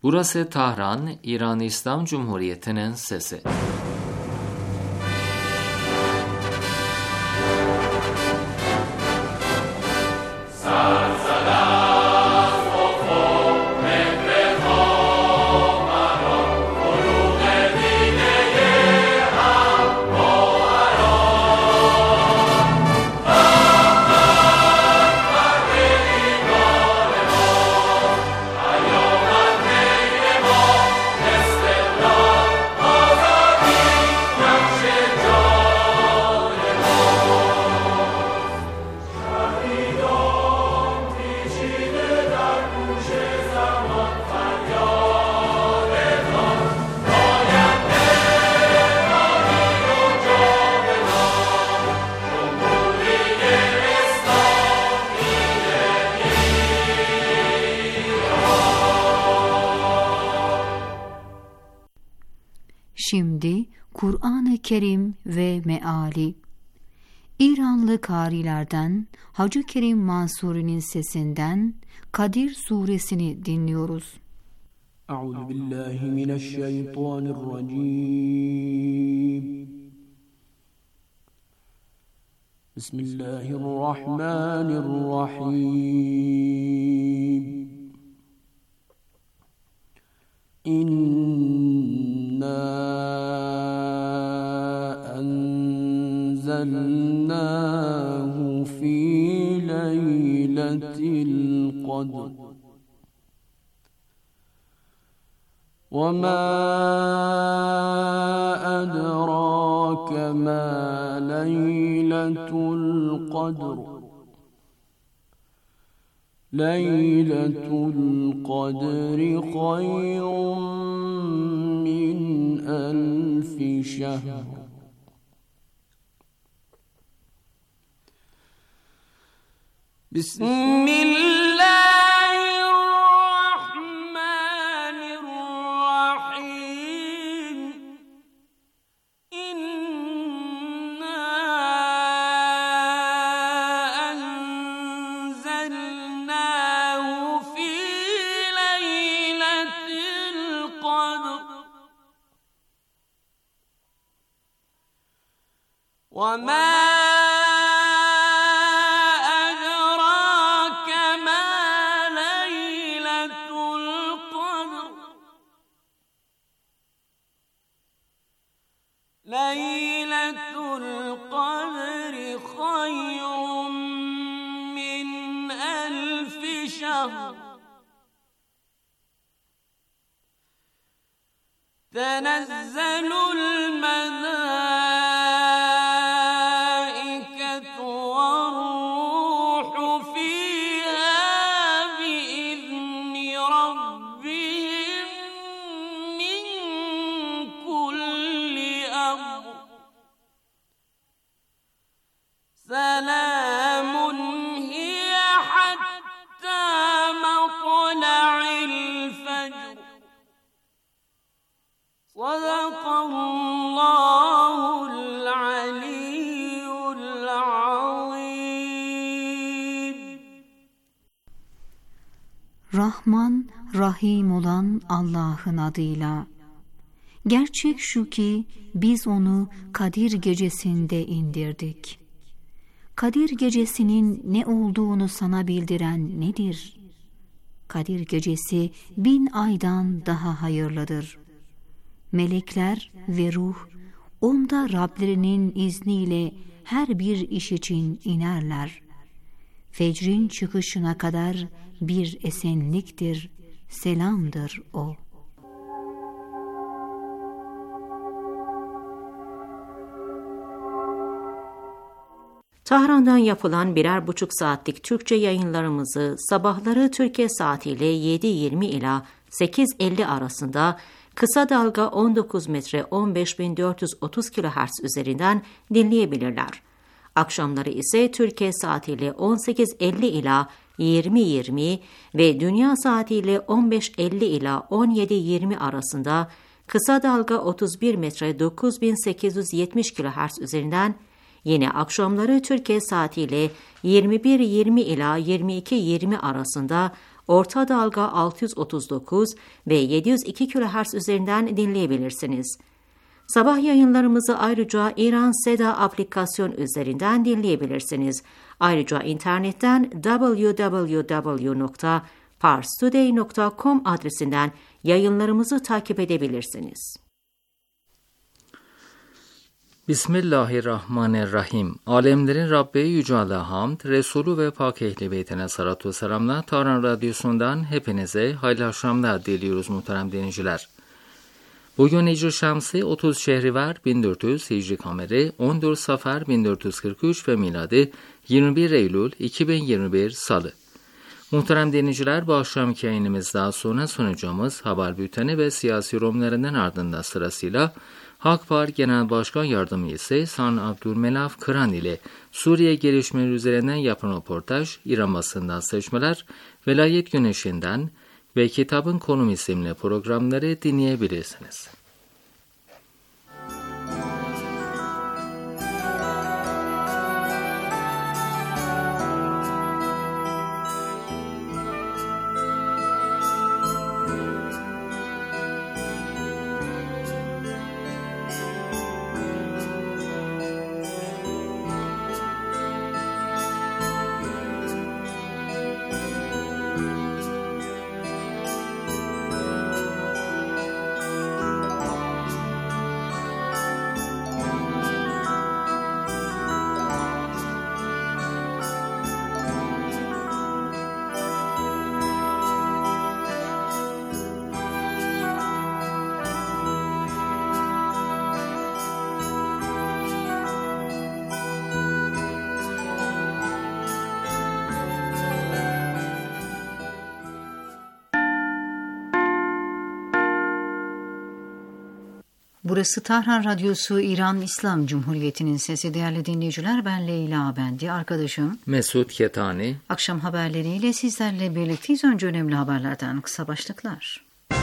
Burası Tahran, İran İslam Cumhuriyeti'nin sesi. Şimdi Kur'an-ı Kerim ve meali. İranlı karilerden Hacı Kerim Mansuri'nin sesinden Kadir suresini dinliyoruz. Euzubillahimineşşeytanirracim. Bismillahirrahmanirrahim. أنزلناه في ليلة القدر وما أدراك ما ليلة القدر ليلة القدر خير من ألف شهر بسم الله الرحمن الرحيم إنا أنزلناه في ليلة القدر وما ليلة القدر خير من ألف شهر تنزل الملائكة والروح فيها بإذن ربهم من كل أمر سلام هي حتى مطلع الفجر صدق الله العلي العظيم. Rahman, Rahim olan Allah'ın adıyla. Gerçek şu ki biz onu Kadir gecesinde indirdik. Kadir gecesinin ne olduğunu sana bildiren nedir? Kadir gecesi 1000 aydan daha hayırlıdır. Melekler ve ruh onda Rablerinin izniyle her bir iş için inerler. Fecrin çıkışına kadar bir esenliktir, selamdır o. Tahran'dan yapılan 1,5 saatlik Türkçe yayınlarımızı sabahları Türkiye saatiyle 7:20 ila 8:50 arasında kısa dalga 19 metre 15.430 kHz üzerinden dinleyebilirler. Akşamları ise Türkiye saatiyle 18:50 ila 20:20 ve dünya saatiyle 15:50 ila 17:20 arasında kısa dalga 31 metre 9870 kHz üzerinden, yine akşamları Türkiye saatiyle 21:20 ila 22:20 arasında orta dalga 639 ve 702 kHz üzerinden dinleyebilirsiniz. Sabah yayınlarımızı ayrıca İran Seda aplikasyon üzerinden dinleyebilirsiniz. Ayrıca internetten www.parstoday.com adresinden yayınlarımızı takip edebilirsiniz. Bismillahirrahmanirrahim. Alemlerin Rabbi Yüce Allah'a hamd, Resulü ve Pak Ehli Beytine salatu ve selamlar. Tahran Radyosu'ndan hepinize hayırlı akşamlar diliyoruz muhterem dinleyiciler. Bugün Hicri Şemsi 30 Şehrivar 1400, Hicri Kameri 14 Safer 1443 ve miladi 21 Eylül 2021 Salı. Muhterem dinleyiciler, bu akşamki yayınımızdan sonra sunacağımız haber bülteni ve siyasi yorumlarından ardından sırasıyla AK Parti Genel Başkan Yardımcısı San Abdülmenaf Kıran ile Suriye gelişmeleri üzerinden yapılan röportaj, İran basından seçmeler, Velayet Güneşi'nden ve Kitabın Konumu isimli programları dinleyebilirsiniz. Burası Tahran Radyosu, İran İslam Cumhuriyeti'nin sesi. Değerli dinleyiciler, ben Leyla Bendi, arkadaşım Mesut Ketani. Akşam haberleriyle sizlerle birlikteyiz. Önce önemli haberlerden kısa başlıklar.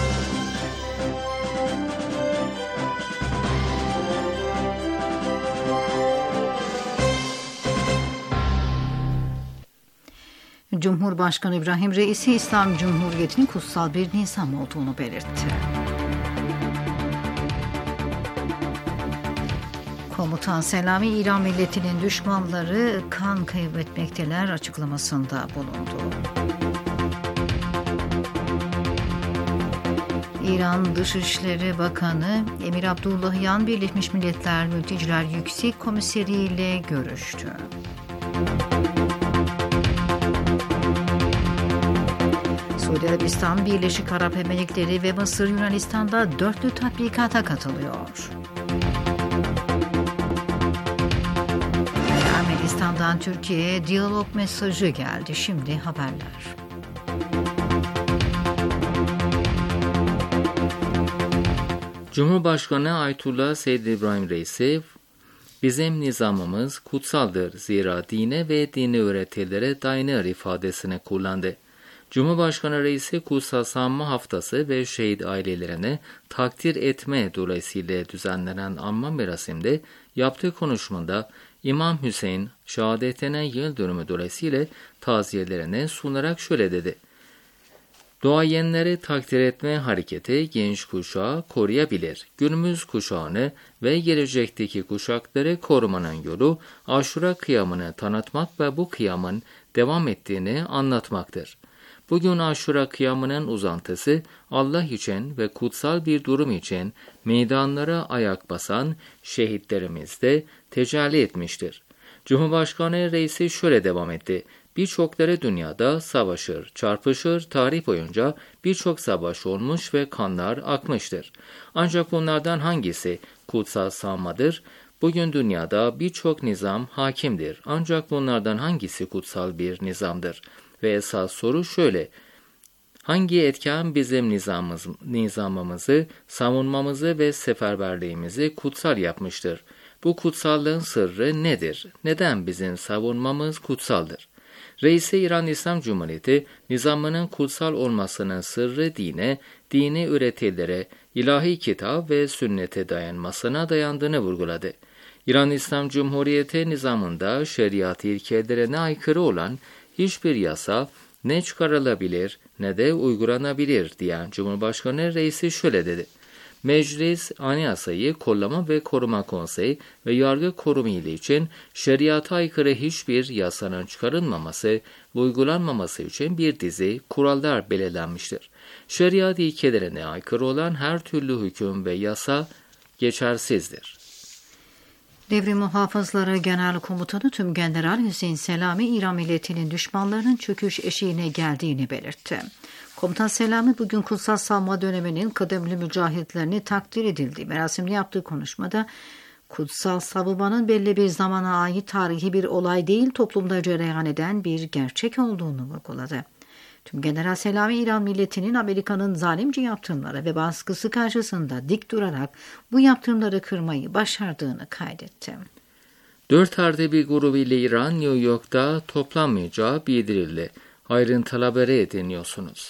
Cumhurbaşkanı İbrahim Reisi, İslam Cumhuriyeti'nin kutsal bir nizam olduğunu belirtti. Komutan Selami, İran milletinin düşmanları kan kaybetmekteler açıklamasında bulundu. İran Dışişleri Bakanı Emir Abdullahian, Birleşmiş Milletler Mülteciler Yüksek Komiseri ile görüştü. Suudi Arabistan, Birleşik Arap Emirlikleri ve Mısır, Yunanistan'da dörtlü tatbikata katılıyor. Ermenistan'dan Türkiye'ye diyalog mesajı geldi. Şimdi haberler. Cumhurbaşkanı Ayetullah Seyyid İbrahim Reisi, bizim nizamımız kutsaldır, zira dine ve dini öğretilere dayanır ifadesini kullandı. Cumhurbaşkanı Reisi, Kutsal Sanma Haftası ve şehit ailelerine takdir etme dolayısıyla düzenlenen anma merasimde yaptığı konuşmada İmam Hüseyin şehadetine yıl dönümü dolayısıyla taziyelerini sunarak şöyle dedi: "Duayenleri takdir etme hareketi genç kuşağı koruyabilir. Günümüz kuşağını ve gelecekteki kuşakları korumanın yolu Aşura kıyamını tanıtmak ve bu kıyamın devam ettiğini anlatmaktır. Bugün Aşura kıyamının uzantısı Allah için ve kutsal bir durum için meydanlara ayak basan şehitlerimizde tecelli etmiştir." Cumhurbaşkanı Reisi şöyle devam etti: "Birçokları dünyada savaşır, çarpışır, tarih boyunca birçok savaş olmuş ve kanlar akmıştır. Ancak bunlardan hangisi kutsal sanmadır? Bugün dünyada birçok nizam hakimdir. Ancak bunlardan hangisi kutsal bir nizamdır? Ve esas soru şöyle: hangi etken bizim nizamımızı, savunmamızı ve seferberliğimizi kutsal yapmıştır? Bu kutsallığın sırrı nedir? Neden bizim savunmamız kutsaldır?" Reisi, İran İslam Cumhuriyeti nizamının kutsal olmasının sırrı dine, dini öğretilere, ilahi kitap ve sünnete dayanmasına dayandığını vurguladı. İran İslam Cumhuriyeti nizamında şeriat ilkelerine aykırı olan hiçbir yasa ne çıkarılabilir ne de uygulanabilir diyen Cumhurbaşkanı reisi şöyle dedi. Meclis, Anayasayı Kollama ve Koruma Konseyi ve Yargı Kurumu ile için şeriata aykırı hiçbir yasanın çıkarılmaması ve uygulanmaması için bir dizi kurallar belirlenmiştir. Şeriat ilkelerine aykırı olan her türlü hüküm ve yasa geçersizdir. Devrim Muhafızları Genel Komutanı Tümgeneral Hüseyin Selami, İran milletinin düşmanlarının çöküş eşiğine geldiğini belirtti. Komutan Selami bugün Kutsal Savunma döneminin kıdemli mücahitlerini takdir edildiği merasimde yaptığı konuşmada kutsal savunmanın belli bir zamana ait tarihi bir olay değil, toplumda cereyan eden bir gerçek olduğunu vurguladı. Tümgeneral Selami, İran milletinin Amerika'nın zalimce yaptırımları ve baskısı karşısında dik durarak bu yaptırımları kırmayı başardığını kaydetti. 4+1 grubu ile İran, New York'ta toplanmayacağı bildirildi. Ayrıntılı haberi ediniyorsunuz.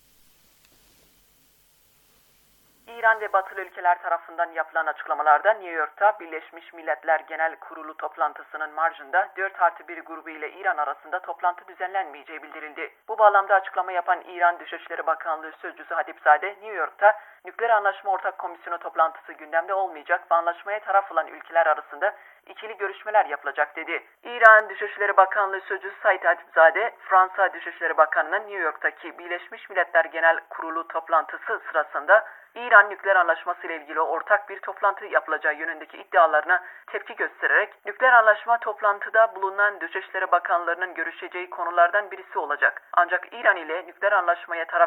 İran ve batılı ülkeler tarafından yapılan açıklamalarda New York'ta Birleşmiş Milletler Genel Kurulu toplantısının marjında 4+1 grubu ile İran arasında toplantı düzenlenmeyeceği bildirildi. Bu bağlamda açıklama yapan İran Dışişleri Bakanlığı Sözcüsü Hatipzade, New York'ta Nükleer Anlaşma Ortak Komisyonu toplantısı gündemde olmayacak ve anlaşmaya taraf olan ülkeler arasında ikili görüşmeler yapılacak dedi. İran Dışişleri Bakanlığı Sözcüsü Said Hatipzade, Fransa Dışişleri Bakanı'nın New York'taki Birleşmiş Milletler Genel Kurulu toplantısı sırasında İran nükleer anlaşması ile ilgili ortak bir toplantı yapılacağı yönündeki iddialarına tepki göstererek nükleer anlaşma toplantıda bulunan Dışişleri Bakanlarının görüşeceği konulardan birisi olacak. Ancak İran ile nükleer anlaşmaya taraf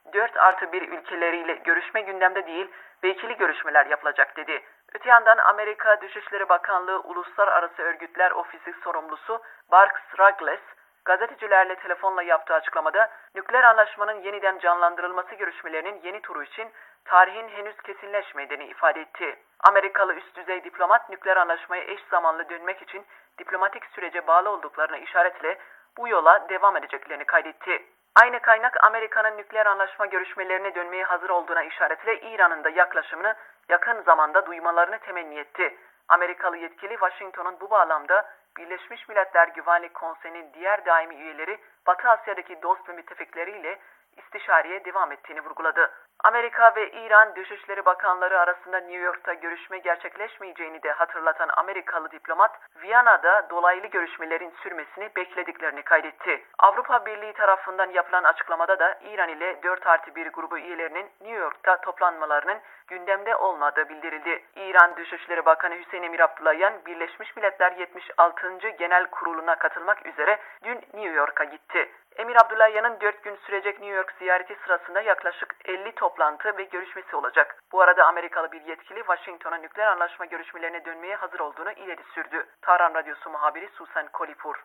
4+1 ülkeleriyle görüşme gündemde değil ve ikili görüşmeler yapılacak dedi. Öte yandan Amerika Dışişleri Bakanlığı Uluslararası Örgütler Ofisi sorumlusu Barks Ruggles, gazetecilerle telefonla yaptığı açıklamada nükleer anlaşmanın yeniden canlandırılması görüşmelerinin yeni turu için tarihin henüz kesinleşmediğini ifade etti. Amerikalı üst düzey diplomat nükleer anlaşmaya eş zamanlı dönmek için diplomatik sürece bağlı olduklarına işaretle bu yola devam edeceklerini kaydetti. Aynı kaynak Amerika'nın nükleer anlaşma görüşmelerine dönmeye hazır olduğuna işaretle İran'ın da yaklaşımını yakın zamanda duymalarını temenni etti. Amerikalı yetkili Washington'un bu bağlamda Birleşmiş Milletler Güvenlik Konseyi'nin diğer daimi üyeleri Batı Asya'daki dost ve müttefikleriyle istişareye devam ettiğini vurguladı. Amerika ve İran Dışişleri Bakanları arasında New York'ta görüşme gerçekleşmeyeceğini de hatırlatan Amerikalı diplomat, Viyana'da dolaylı görüşmelerin sürmesini beklediklerini kaydetti. Avrupa Birliği tarafından yapılan açıklamada da İran ile 4+1 grubu üyelerinin New York'ta toplanmalarının gündemde olmadığı bildirildi. İran Dışişleri Bakanı Hüseyin Emir Abdullahian, Birleşmiş Milletler 76. Genel Kurulu'na katılmak üzere dün New York'a gitti. Emir Abdullahian'ın 4 gün sürecek New York ziyareti sırasında yaklaşık 50 toplantı ve görüşmesi olacak. Bu arada Amerikalı bir yetkili Washington'a nükleer anlaşma görüşmelerine dönmeye hazır olduğunu ileri sürdü. Tahran Radyosu muhabiri Susan Kolipur.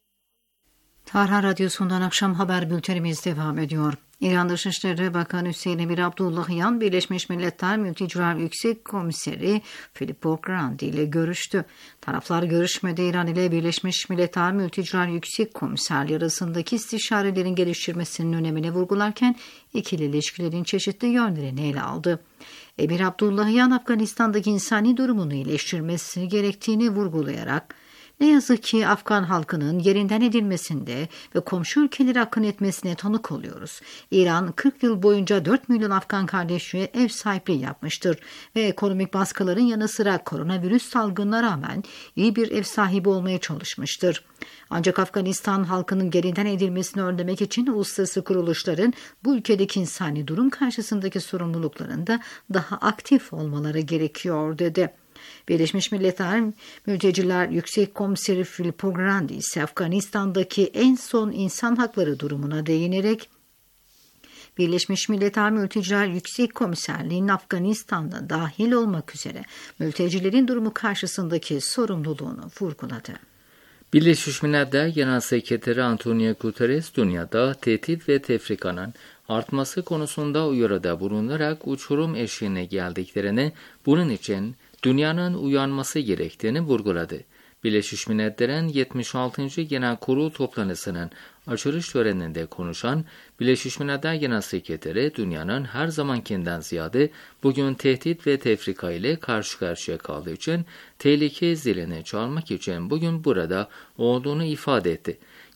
Tahran Radyosu'ndan akşam haber bültenimiz devam ediyor. İran Dışişleri Bakanı Hüseyin Emir Abdullahian, Birleşmiş Milletler Mülteciler Yüksek Komiseri Filippo Grandi ile görüştü. Taraflar görüşmede İran ile Birleşmiş Milletler Mülteciler Yüksek Komiserliği arasındaki istişarelerin geliştirmesinin önemine vurgularken ikili ilişkilerin çeşitli yönlerini ele aldı. Emir Abdullahian, Afganistan'daki insani durumunu iyileştirmesi gerektiğini vurgulayarak, ne yazık ki Afgan halkının yerinden edilmesinde ve komşu ülkelere akın etmesine tanık oluyoruz. İran 40 yıl boyunca 4 milyon Afgan kardeşliğe ev sahipliği yapmıştır ve ekonomik baskıların yanı sıra koronavirüs salgınına rağmen iyi bir ev sahibi olmaya çalışmıştır. Ancak Afganistan halkının yerinden edilmesini önlemek için uluslararası kuruluşların bu ülkedeki insani durum karşısındaki sorumluluklarında daha aktif olmaları gerekiyor dedi. Birleşmiş Milletler Mülteciler Yüksek Komiseri Filippo Grandi ise Afganistan'daki en son insan hakları durumuna değinerek Birleşmiş Milletler Mülteciler Yüksek Komiserliği'nin Afganistan'da dahil olmak üzere mültecilerin durumu karşısındaki sorumluluğunu vurguladı. Birleşmiş Milletler Genel Sekreteri Antonio Guterres, dünyada tehdit ve tefrikanın artması konusunda uyarıda bulunarak uçurum eşiğine geldiklerini, bunun için dünyanın uyanması gerektiğini vurguladı. Birleşmiş Milletler'in 76. Genel Kurul toplantısının açılış töreninde konuşan Birleşmiş Milletler Genel Sekreteri, dünyanın her zamankinden ziyade bugün tehdit ve tefrika ile karşı karşıya kaldığı için tehlike zilini çalmak için bugün burada olduğunu ifade etti.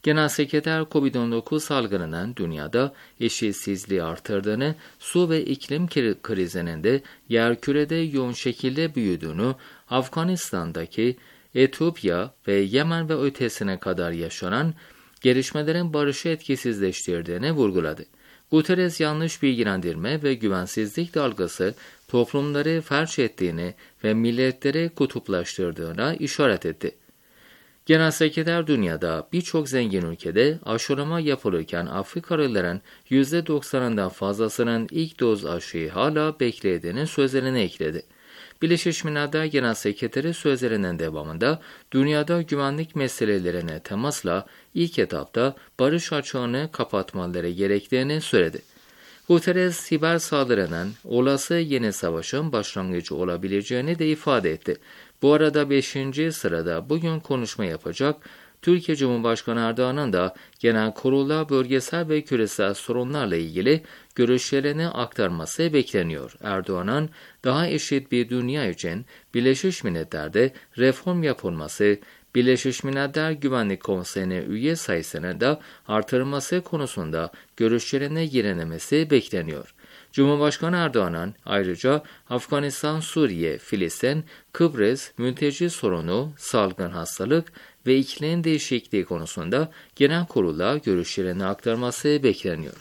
Genel Sekreter COVID-19 salgınının dünyada eşitsizliği artırdığını, su ve iklim krizinin de yerkürede yoğun şekilde büyüdüğünü, Afganistan'daki, Etiyopya ve Yemen ve ötesine kadar yaşanan gelişmelerin barışı etkisizleştirdiğini vurguladı. Guterres yanlış bilgilendirme ve güvensizlik dalgası toplumları felç ettiğini ve milletleri kutuplaştırdığına işaret etti. Genel Sekreter dünyada birçok zengin ülkede aşılama yapılırken Afrikalıların %90'ından fazlasının ilk doz aşıyı hala beklediğini sözlerine ekledi. Birleşmiş Milletler Genel Sekreteri sözlerinin devamında dünyada güvenlik meselelerine temasla ilk etapta barış açığını kapatmaları gerektiğini söyledi. Guterres, siber saldırının olası yeni savaşın başlangıcı olabileceğini de ifade etti. Bu arada 5. sırada bugün konuşma yapacak Türkiye Cumhurbaşkanı Erdoğan'ın da genel kurulda bölgesel ve küresel sorunlarla ilgili görüşlerini aktarması bekleniyor. Erdoğan'ın daha eşit bir dünya için Birleşmiş Milletler'de reform yapılması, Birleşmiş Milletler Güvenlik Konseyi'ne üye sayısını da artırılması konusunda görüşlerine yenilemesi bekleniyor. Cumhurbaşkanı Erdoğan'ın ayrıca Afganistan, Suriye, Filistin, Kıbrıs, mülteci sorunu, salgın hastalık ve iklim değişikliği konusunda genel kurula görüşlerini aktarması bekleniyor.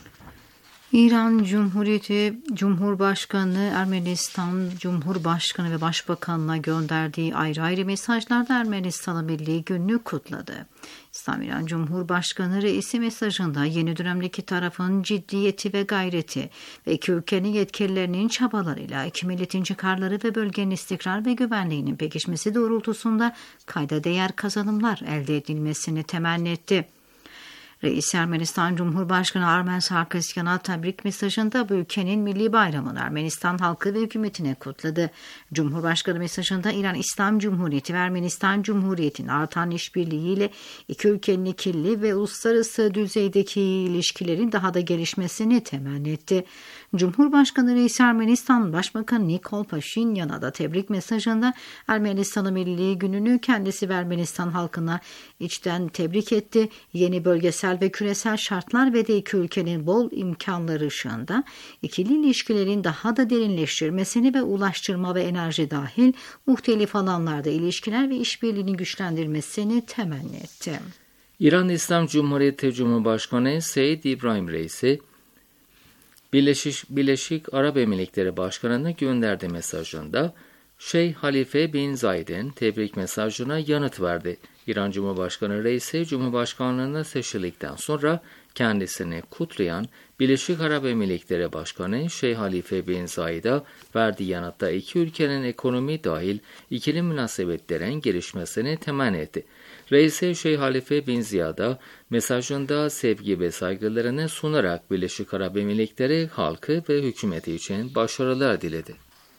İran Cumhuriyeti Cumhurbaşkanı Ermenistan Cumhurbaşkanı ve Başbakanı'na gönderdiği ayrı mesajlarda Ermenistan'ın Milli Günü'nü kutladı. İran Cumhurbaşkanı reisi mesajında yeni dönemdeki tarafın ciddiyeti ve gayreti ve iki ülkenin yetkililerinin çabalarıyla iki milletin çıkarları ve bölgenin istikrar ve güvenliğinin pekişmesi doğrultusunda kayda değer kazanımlar elde edilmesini temenni etti. Reis Ermenistan Cumhurbaşkanı Armen Sarkisyan'a tebrik mesajında bu ülkenin milli bayramını Ermenistan halkı ve hükümetine kutladı. Cumhurbaşkanı mesajında İran İslam Cumhuriyeti ve Ermenistan Cumhuriyeti'nin artan işbirliğiyle iki ülkenin ikili ve uluslararası düzeydeki ilişkilerin daha da gelişmesini temenni etti. Cumhurbaşkanı Reis Ermenistan Başbakanı Nikol Paşinyan'a da tebrik mesajında Ermenistan'ın Milli Günü'nü kendisi ve Ermenistan halkına içten tebrik etti. Yeni bölgesel ve küresel şartlar ve de iki ülkenin bol imkanları ışığında ikili ilişkilerin daha da derinleştirmesini ve ulaştırma ve enerji dahil muhtelif alanlarda ilişkiler ve işbirliğini güçlendirmesini temenni etti. İran İslam Cumhuriyeti Cumhurbaşkanı Seyyid İbrahim Reisi, Birleşik Arap Emirlikleri Başkanı'na gönderdiği mesajında Şeyh Halife bin Zayed'in tebrik mesajına yanıt verdi. İran Cumhurbaşkanı Reisi, Cumhurbaşkanlığına seçildikten sonra kendisini kutlayan Birleşik Arap Emirlikleri Başkanı Şeyh Halife bin Zayed'e verdiği yanıtta iki ülkenin ekonomi dahil ikili münasebetlerin gelişmesini temenni etti. Reisi Şeyh Halife bin Ziyad'a mesajında sevgi ve saygılarını sunarak Birleşik Arap Emirlikleri halkı ve hükümeti için başarılar diledi.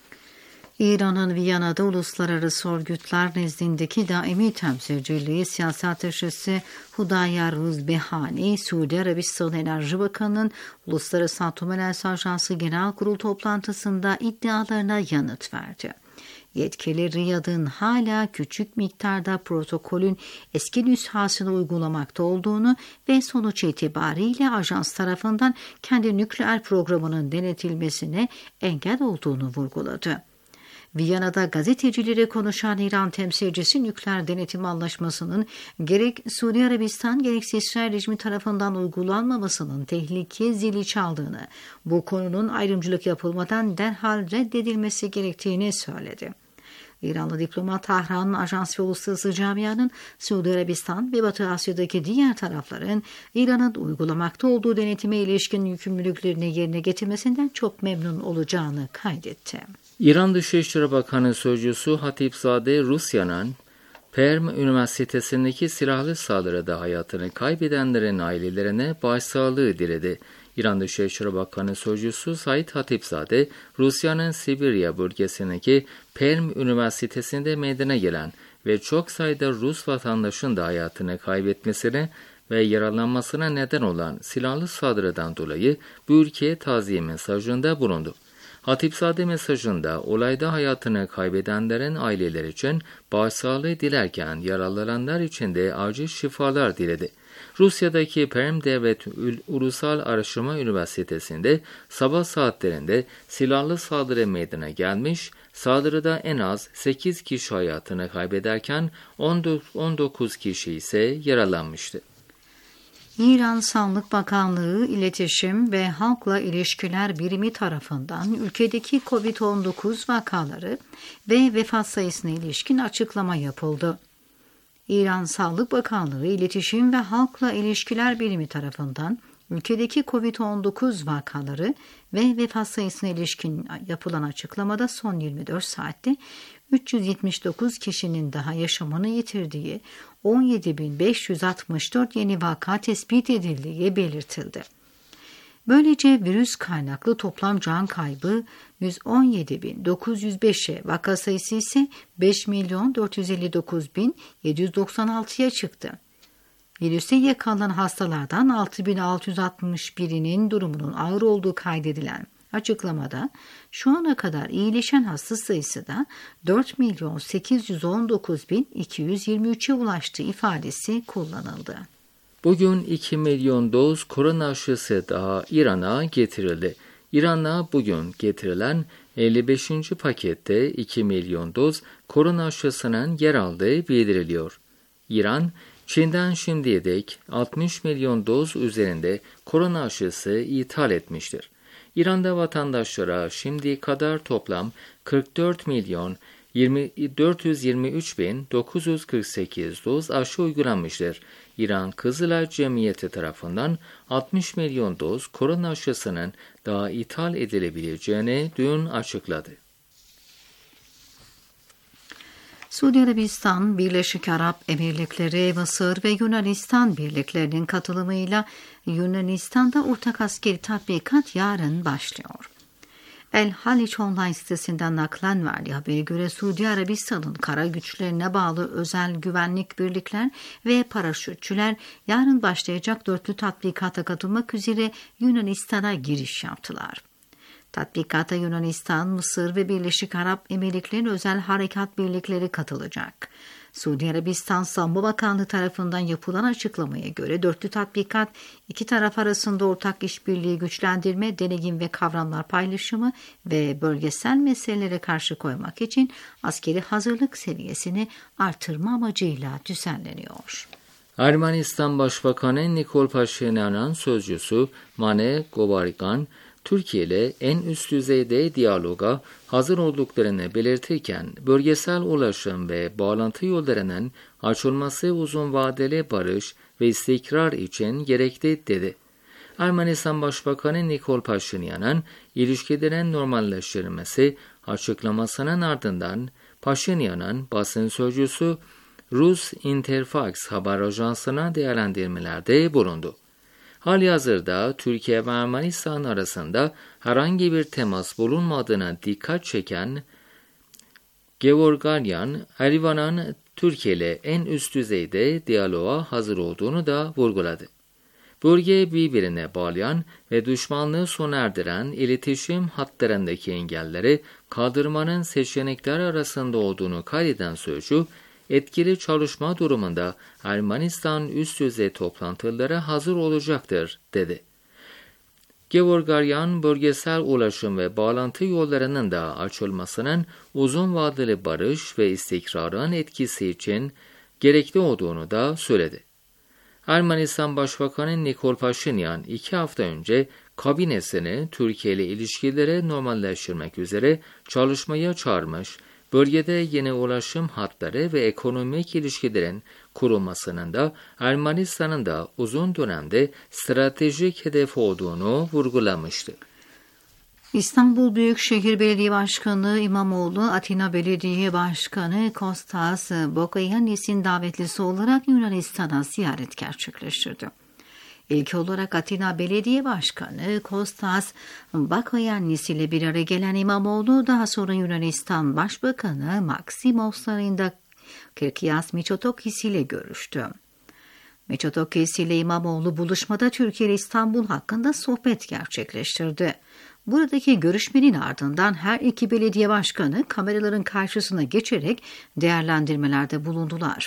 İran'ın Viyana'da uluslararası örgütler nezdindeki daimi temsilciliği siyaset ateşesi Hudayar Ruzbehani, Suudi Arabistan Enerji Bakanı'nın Uluslararası Atom Enerjisi Ajansı Genel Kurul toplantısında iddialarına yanıt verdi. Yetkili Riyad'ın hala küçük miktarda protokolün eski nüshasını uygulamakta olduğunu ve sonuç itibariyle ajans tarafından kendi nükleer programının denetilmesine engel olduğunu vurguladı. Viyana'da gazetecilere konuşan İran temsilcisi nükleer denetim anlaşmasının gerek Suudi Arabistan gerekse İsrail rejimi tarafından uygulanmamasının tehlike zili çaldığını, bu konunun ayrımcılık yapılmadan derhal reddedilmesi gerektiğini söyledi. İranlı diplomat Tahran'ın ajans ve uluslararası camianın Suudi Arabistan ve Batı Asya'daki diğer tarafların İran'ın uygulamakta olduğu denetime ilişkin yükümlülüklerini yerine getirmesinden çok memnun olacağını kaydetti. İran Dışişleri Bakanı Sözcüsü Hatipzade, Rusya'nın Perm Üniversitesi'ndeki silahlı saldırıda hayatını kaybedenlerin ailelerine başsağlığı diledi. İran Dışişleri Bakanı Sözcüsü Said Hatipzade, Rusya'nın Sibirya bölgesindeki Perm Üniversitesi'nde meydana gelen ve çok sayıda Rus vatandaşın da hayatını kaybetmesine ve yaralanmasına neden olan silahlı saldırıdan dolayı bu ülkeye taziye mesajında bulundu. Hatipzade mesajında olayda hayatını kaybedenlerin aileleri için başsağlığı dilerken yaralananlar için de acil şifalar diledi. Rusya'daki Perm Devlet Ulusal Araştırma Üniversitesi'nde sabah saatlerinde silahlı saldırı meydana gelmiş, saldırıda en az 8 kişi hayatını kaybederken 19 kişi ise yaralanmıştı. İran Sağlık Bakanlığı İletişim ve Halkla İlişkiler Birimi tarafından ülkedeki COVID-19 vakaları ve vefat sayısına ilişkin açıklama yapıldı. İran Sağlık Bakanlığı İletişim ve Halkla İlişkiler Birimi tarafından ülkedeki COVID-19 vakaları ve vefat sayısına ilişkin yapılan açıklamada son 24 saatte 379 kişinin daha yaşamını yitirdiği, 17.564 yeni vaka tespit edildiği belirtildi. Böylece virüs kaynaklı toplam can kaybı 117.905'e, vaka sayısı ise 5.459.796'ya çıktı. Virüse yakalanan hastalardan 6.661'inin durumunun ağır olduğu kaydedilen açıklamada şu ana kadar iyileşen hasta sayısı da 4.819.223'e ulaştığı ifadesi kullanıldı. Bugün 2 milyon doz korona aşısı daha İran'a getirildi. İran'a bugün getirilen 55. pakette 2 milyon doz korona aşısının yer aldığı bildiriliyor. İran, Çin'den şimdiye dek 60 milyon doz üzerinde korona aşısı ithal etmiştir. İran'da vatandaşlara şimdiye kadar toplam 44.423.948 doz aşı uygulanmıştır. İran Kızılay Cemiyeti tarafından 60 milyon doz korona aşısının daha ithal edilebileceğini dün açıkladı. Suudi Arabistan, Birleşik Arap Emirlikleri, Mısır ve Yunanistan birliklerinin katılımıyla Yunanistan'da ortak askeri tatbikat yarın başlıyor. El Haliç Online sitesinden naklen verdiği habere göre Suudi Arabistan'ın kara güçlerine bağlı özel güvenlik birlikler ve paraşütçüler yarın başlayacak dörtlü tatbikata katılmak üzere Yunanistan'a giriş yaptılar. Tatbikata Yunanistan, Mısır ve Birleşik Arap Emirlikleri'nin özel harekat birlikleri katılacak. Suudi Arabistan Savunma Bakanlığı tarafından yapılan açıklamaya göre dörtlü tatbikat iki taraf arasında ortak işbirliği güçlendirme, deneyim ve kavramlar paylaşımı ve bölgesel meselelere karşı koymak için askeri hazırlık seviyesini artırma amacıyla düzenleniyor. Ermenistan Başbakanı Nikol Paşinyan'ın sözcüsü Mane Govargan, Türkiye ile en üst düzeyde diyaloga hazır olduklarını belirtirken bölgesel ulaşım ve bağlantı yollarının açılması uzun vadeli barış ve istikrar için gerekli dedi. Ermenistan Başbakanı Nikol Paşinyan'ın ilişkilerin normalleştirilmesi açıklamasının ardından Paşinyan'ın basın sözcüsü Rus Interfax haber ajansına değerlendirmelerde bulundu. Halihazırda Türkiye ve Ermenistan arasında herhangi bir temas bulunmadığına dikkat çeken Gevorganyan, Erivan'ın Türkiye ile en üst düzeyde diyaloğa hazır olduğunu da vurguladı. Bölgeyi birbirine bağlayan ve düşmanlığı sona erdiren iletişim hatlarındaki engelleri kaldırmanın seçenekler arasında olduğunu kaydeden sözcü, etkili çalışma durumunda Ermenistan üst düzey toplantılara hazır olacaktır, dedi. Gevorganyan, bölgesel ulaşım ve bağlantı yollarının da açılmasının uzun vadeli barış ve istikrarın etkisi için gerekli olduğunu da söyledi. Ermenistan Başbakanı Nikol Paşinyan 2 hafta önce kabinesini Türkiye ile ilişkileri normalleştirmek üzere çalışmaya çağırmış, bölgede yeni ulaşım hatları ve ekonomik ilişkilerin kurulmasının da Ermenistan'ın da uzun dönemde stratejik hedef olduğunu vurgulamıştı. İstanbul Büyükşehir Belediye Başkanı İmamoğlu, Atina Belediye Başkanı Kostas Bokoyannis'in davetlisi olarak Yunanistan'a ziyaret gerçekleştirdi. İlk olarak Atina Belediye Başkanı Kostas Bokoyannis ile bir araya gelen İmamoğlu, daha sonra Yunanistan Başbakanı Maksimos Kirkias Mitsotakis ile görüştü. Mitsotakis ile İmamoğlu buluşmada Türkiye ile İstanbul hakkında sohbet gerçekleştirdi. Buradaki görüşmenin ardından her iki belediye başkanı kameraların karşısına geçerek değerlendirmelerde bulundular.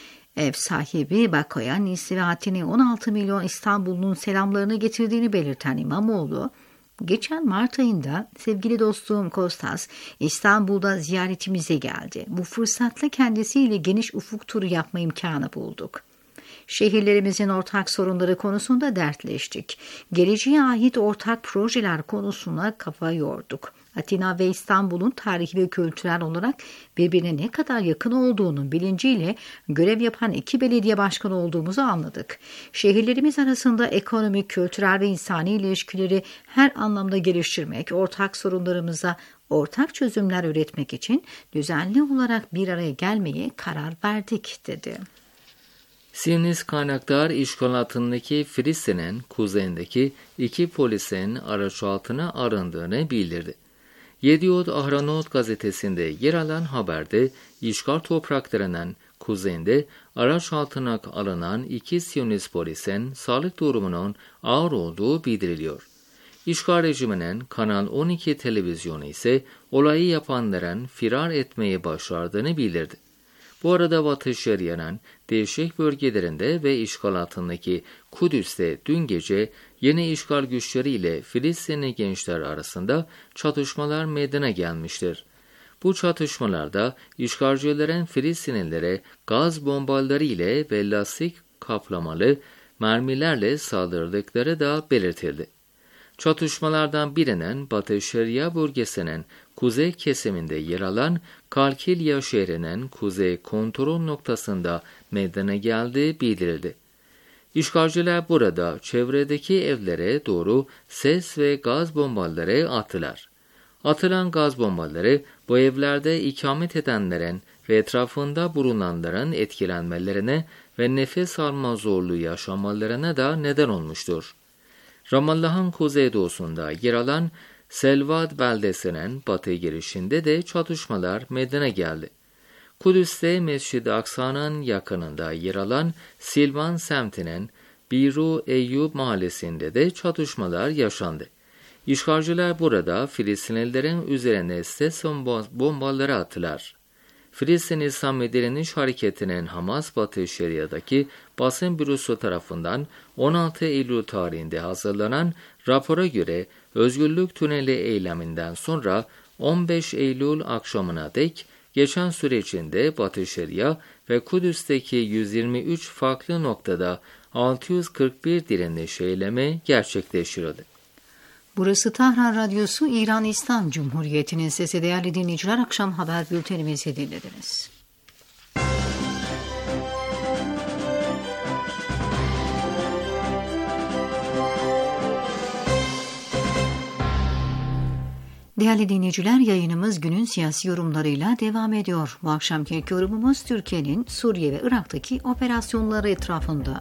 Ev sahibi Bakoyan, istirahatini 16 milyon İstanbul'un selamlarını getirdiğini belirten İmamoğlu, geçen Mart ayında sevgili dostum Kostas İstanbul'da ziyaretimize geldi. Bu fırsatla kendisiyle geniş ufuk turu yapma imkanı bulduk. Şehirlerimizin ortak sorunları konusunda dertleştik. Geleceğe ait ortak projeler konusuna kafa yorduk. Atina ve İstanbul'un tarihi ve kültürel olarak birbirine ne kadar yakın olduğunun bilinciyle görev yapan iki belediye başkanı olduğumuzu anladık. Şehirlerimiz arasında ekonomik, kültürel ve insani ilişkileri her anlamda geliştirmek, ortak sorunlarımıza ortak çözümler üretmek için düzenli olarak bir araya gelmeye karar verdik, dedi. Siyonist kaynaklar işgal altındaki Filistin'in kuzeyindeki iki polisin araç altına arındığını bildirdi. Yediot Ahronot gazetesinde yer alan haberde işgal topraklarının kuzeyinde araç altına alınan iki Siyonist polisin sağlık durumunun ağır olduğu bildiriliyor. İşgal rejiminin Kanal 12 televizyonu ise olayı yapanların firar etmeyi başardığını bildirdi. Bu arada Batı Şeria'nın değişik bölgelerinde ve işgal altındaki Kudüs'te dün gece yeni işgal güçleriyle Filistinli gençler arasında çatışmalar meydana gelmiştir. Bu çatışmalarda işgalcilerin Filistinlilere gaz bombaları ile ve lastik kaplamalı mermilerle saldırdıkları da belirtildi. Çatışmalardan birinin Batı Şeria bölgesinin kuzey kesiminde yer alan Kalkilya şehrinin kuzey kontrol noktasında meydana geldiği bildirildi. İşgalciler burada çevredeki evlere doğru ses ve gaz bombaları attılar. Atılan gaz bombaları bu evlerde ikamet edenlerin ve etrafında bulunanların etkilenmelerine ve nefes alma zorluğu yaşamalarına da neden olmuştur. Ramallah'ın kuzeydoğusunda yer alan Selvad beldesinin batı girişinde de çatışmalar meydana geldi. Kudüs'te Mescid-i Aksa'nın yakınında yer alan Silvan semtinin Biru Eyyub mahallesinde de çatışmalar yaşandı. İşgalciler burada Filistinlilerin üzerine ses bombaları attılar. Filistin İslam Direniş Hareketi'nin Hamas Batı Şeria'daki basın bürosu tarafından 16 Eylül tarihinde hazırlanan rapora göre Özgürlük Tüneli eyleminden sonra 15 Eylül akşamına dek geçen süre içinde Batı Şeria ve Kudüs'teki 123 farklı noktada 641 direniş eylemi gerçekleştirildi. Burası Tahran Radyosu, İran İslam Cumhuriyeti'nin sesi. Değerli dinleyiciler, akşam haber bültenimizi dinlediniz. Değerli dinleyiciler, yayınımız günün siyasi yorumlarıyla devam ediyor. Bu akşamki ilk yorumumuz Türkiye'nin Suriye ve Irak'taki operasyonları etrafında.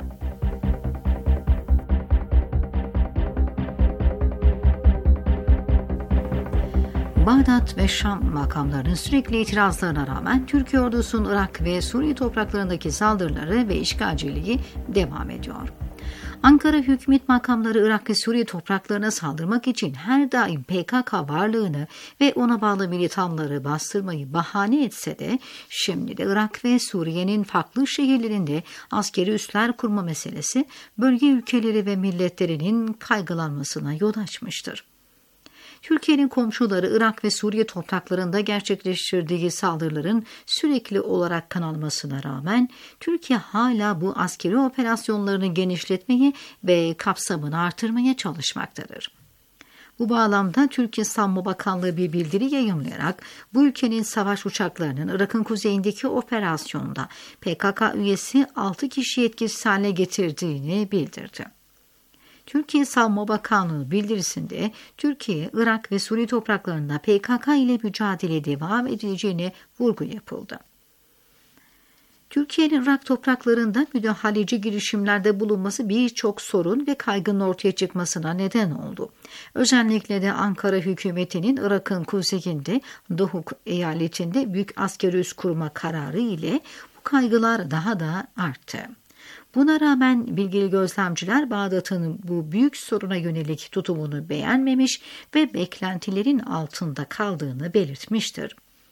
Bağdat ve Şam makamlarının sürekli itirazlarına rağmen Türkiye ordusunun Irak ve Suriye topraklarındaki saldırıları ve işgalciliği devam ediyor. Ankara hükümet makamları Irak ve Suriye topraklarına saldırmak için her daim PKK varlığını ve ona bağlı militanları bastırmayı bahane etse de şimdi de Irak ve Suriye'nin farklı şehirlerinde askeri üsler kurma meselesi bölge ülkeleri ve milletlerinin kaygılanmasına yol açmıştır. Türkiye'nin komşuları Irak ve Suriye topraklarında gerçekleştirdiği saldırıların sürekli olarak kanalmasına rağmen Türkiye hala bu askeri operasyonlarını genişletmeye ve kapsamını artırmaya çalışmaktadır. Bu bağlamda Türkiye Savunma Bakanlığı bir bildiri yayımlayarak bu ülkenin savaş uçaklarının Irak'ın kuzeyindeki operasyonda PKK üyesi 6 kişi etkisiz hale getirdiğini bildirdi. Türkiye Savunma Bakanlığı bildirisinde Türkiye, Irak ve Suriye topraklarında PKK ile mücadele devam edileceğine vurgu yapıldı. Türkiye'nin Irak topraklarında müdahaleci girişimlerde bulunması birçok sorun ve kaygının ortaya çıkmasına neden oldu. Özellikle de Ankara hükümetinin Irak'ın kuzeyinde Duhuk eyaletinde büyük askeri üs kurma kararı ile bu kaygılar daha da arttı. Buna rağmen bilgili gözlemciler Bağdat'ın bu büyük soruna yönelik tutumunu beğenmemiş ve beklentilerin altında kaldığını belirtmiştir.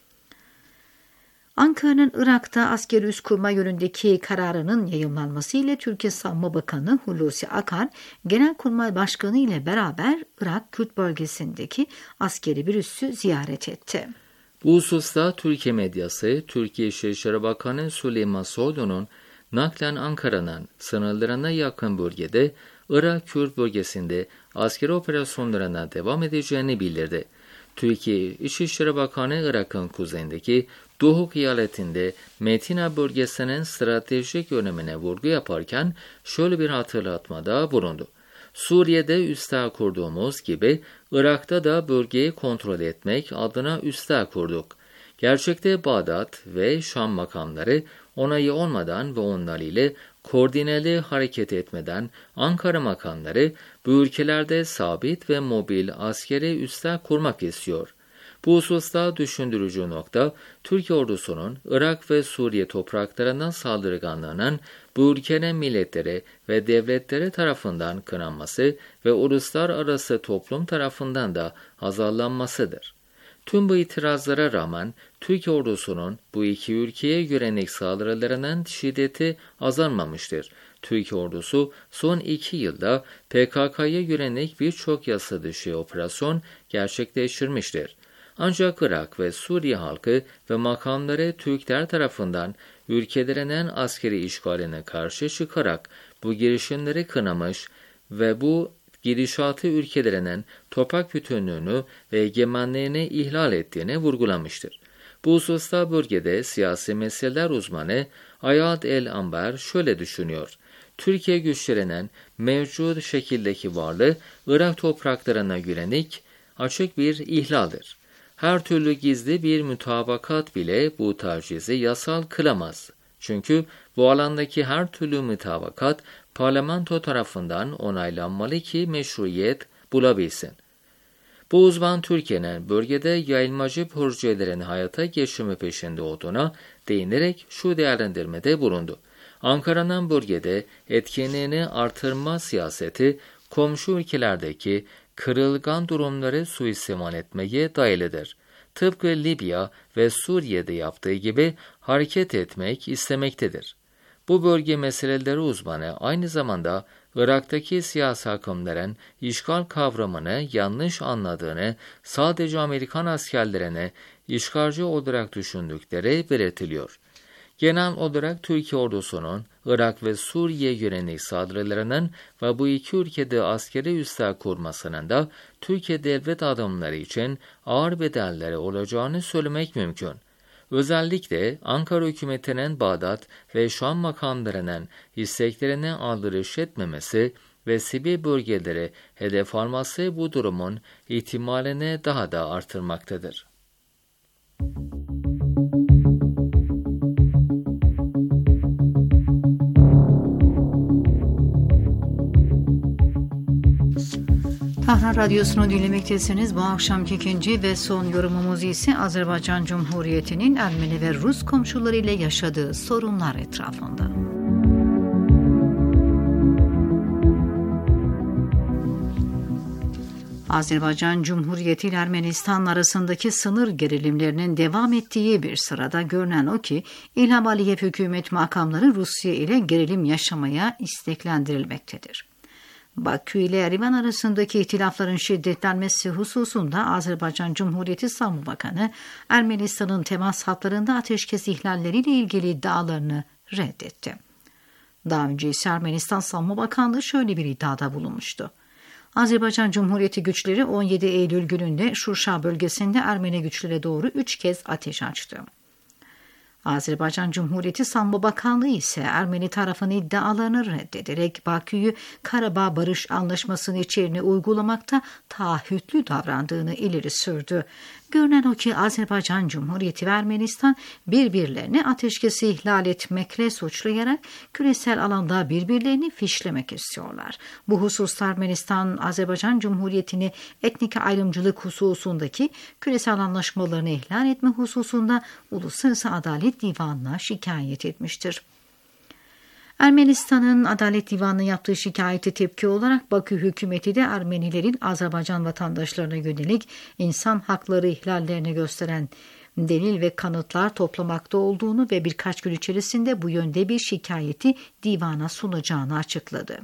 Ankara'nın Irak'ta askeri üs kurma yönündeki kararının yayımlanması ile Türkiye Savunma Bakanı Hulusi Akar, Genelkurmay Başkanı ile beraber Irak Kürt bölgesindeki askeri bir üssü ziyaret etti. Bu hususta Türkiye medyası, Türkiye İçişleri Bakanı Süleyman Soylu'nun naklen Ankara'nın sınırlarına yakın bölgede Irak Kürt bölgesinde askeri operasyonlarına devam edeceğini bildirdi. Türkiye İçişleri Bakanı Irak'ın kuzeyindeki Duhuk eyaletinde Metina bölgesinin stratejik önemine vurgu yaparken şöyle bir hatırlatmada bulundu. Suriye'de üsler kurduğumuz gibi Irak'ta da bölgeyi kontrol etmek adına üsler kurduk. Gerçekte Bağdat ve Şam makamları onayı olmadan ve onlar ile koordineli hareket etmeden Ankara makamları bu ülkelerde sabit ve mobil askeri üsler kurmak istiyor. Bu hususta düşündürücü nokta, Türkiye ordusunun Irak ve Suriye topraklarından saldırganlığının bu ülkenin milletleri ve devletleri tarafından kınanması ve uluslararası toplum tarafından da azarlanmasıdır. Tüm bu itirazlara rağmen Türkiye ordusunun bu iki ülkeye yönelik saldırılarının şiddeti azalmamıştır. Türkiye ordusu son 2 yılda PKK'ya yönelik birçok yasa dışı operasyon gerçekleştirmiştir. Ancak Irak ve Suriye halkı ve makamları Türkler tarafından ülkelerinin askeri işgaline karşı çıkarak bu girişimleri kınamış ve bu gidişatı ülkelerinin toprak bütünlüğünü ve egemenliğini ihlal ettiğini vurgulamıştır. Bu hususta bölgede siyasi meseleler uzmanı Ayad el-Amber şöyle düşünüyor. Türkiye güçlerinin mevcut şekildeki varlığı Irak topraklarına yönelik açık bir ihlaldir. Her türlü gizli bir mutabakat bile bu tacizi yasal kılamaz. Çünkü bu alandaki her türlü mutabakat parlamento tarafından onaylanmalı ki meşruiyet bulabilsin. Bu uzman Türkiye'nin bölgede yayılmacı projelerin hayata geçirme peşinde olduğuna değinerek şu değerlendirmede bulundu. Ankara'nın bölgede etkinliğini artırma siyaseti komşu ülkelerdeki kırılgan durumları suistimal etmeye dayalıdır. Tıpkı Libya ve Suriye'de yaptığı gibi hareket etmek istemektedir. Bu bölge meseleleri uzmanı aynı zamanda Irak'taki siyasi akımların işgal kavramını yanlış anladığını, sadece Amerikan askerlerini işgalci olarak düşündükleri belirtiliyor. Genel olarak Türkiye ordusunun Irak ve Suriye yönelik saldırılarının ve bu iki ülkede askeri üsler kurmasının da Türkiye devlet adamları için ağır bedelleri olacağını söylemek mümkün. Özellikle Ankara hükümetinin Bağdat ve Şam makamlarının isteklerine aldırış etmemesi ve sivil bölgeleri hedef alması bu durumun ihtimalini daha da artırmaktadır. Tahran Radyosu'nu dinlemektesiniz. Bu akşamki ikinci ve son yorumumuz ise Azerbaycan Cumhuriyeti'nin Ermeni ve Rus komşuları ile yaşadığı sorunlar etrafında. Azerbaycan Cumhuriyeti ile Ermenistan arasındaki sınır gerilimlerinin devam ettiği bir sırada görünen o ki İlham Aliyev hükümet makamları Rusya ile gerilim yaşamaya isteklendirilmektedir. Bakü ile Erivan arasındaki ihtilafların şiddetlenmesi hususunda Azerbaycan Cumhuriyeti Savunma Bakanı Ermenistan'ın temas hatlarında ateşkes ihlalleriyle ilgili iddialarını reddetti. Daha önce ise Ermenistan Savunma Bakanlığı şöyle bir iddiada bulunmuştu. Azerbaycan Cumhuriyeti güçleri 17 Eylül gününde Şuşa bölgesinde Ermeni güçlere doğru 3 kez ateş açtı. Azerbaycan Cumhuriyeti Savunma Bakanlığı ise Ermeni tarafın iddialarını reddederek Bakü'yü Karabağ Barış Anlaşması'nın içeriğine uygulamakta taahhütlü davrandığını ileri sürdü. Görünen o ki Azerbaycan Cumhuriyeti ve Ermenistan birbirlerini ateşkesi ihlal etmekle suçlayarak küresel alanda birbirlerini fişlemek istiyorlar. Bu hususta Ermenistan, Azerbaycan Cumhuriyeti'ni etnik ayrımcılık hususundaki küresel anlaşmalarını ihlal etme hususunda Uluslararası Adalet Divanı'na şikayet etmiştir. Ermenistan'ın Adalet Divanı'na yaptığı şikayete tepki olarak Bakü hükümeti de Ermenilerin Azerbaycan vatandaşlarına yönelik insan hakları ihlallerini gösteren delil ve kanıtlar toplamakta olduğunu ve birkaç gün içerisinde bu yönde bir şikayeti divana sunacağını açıkladı.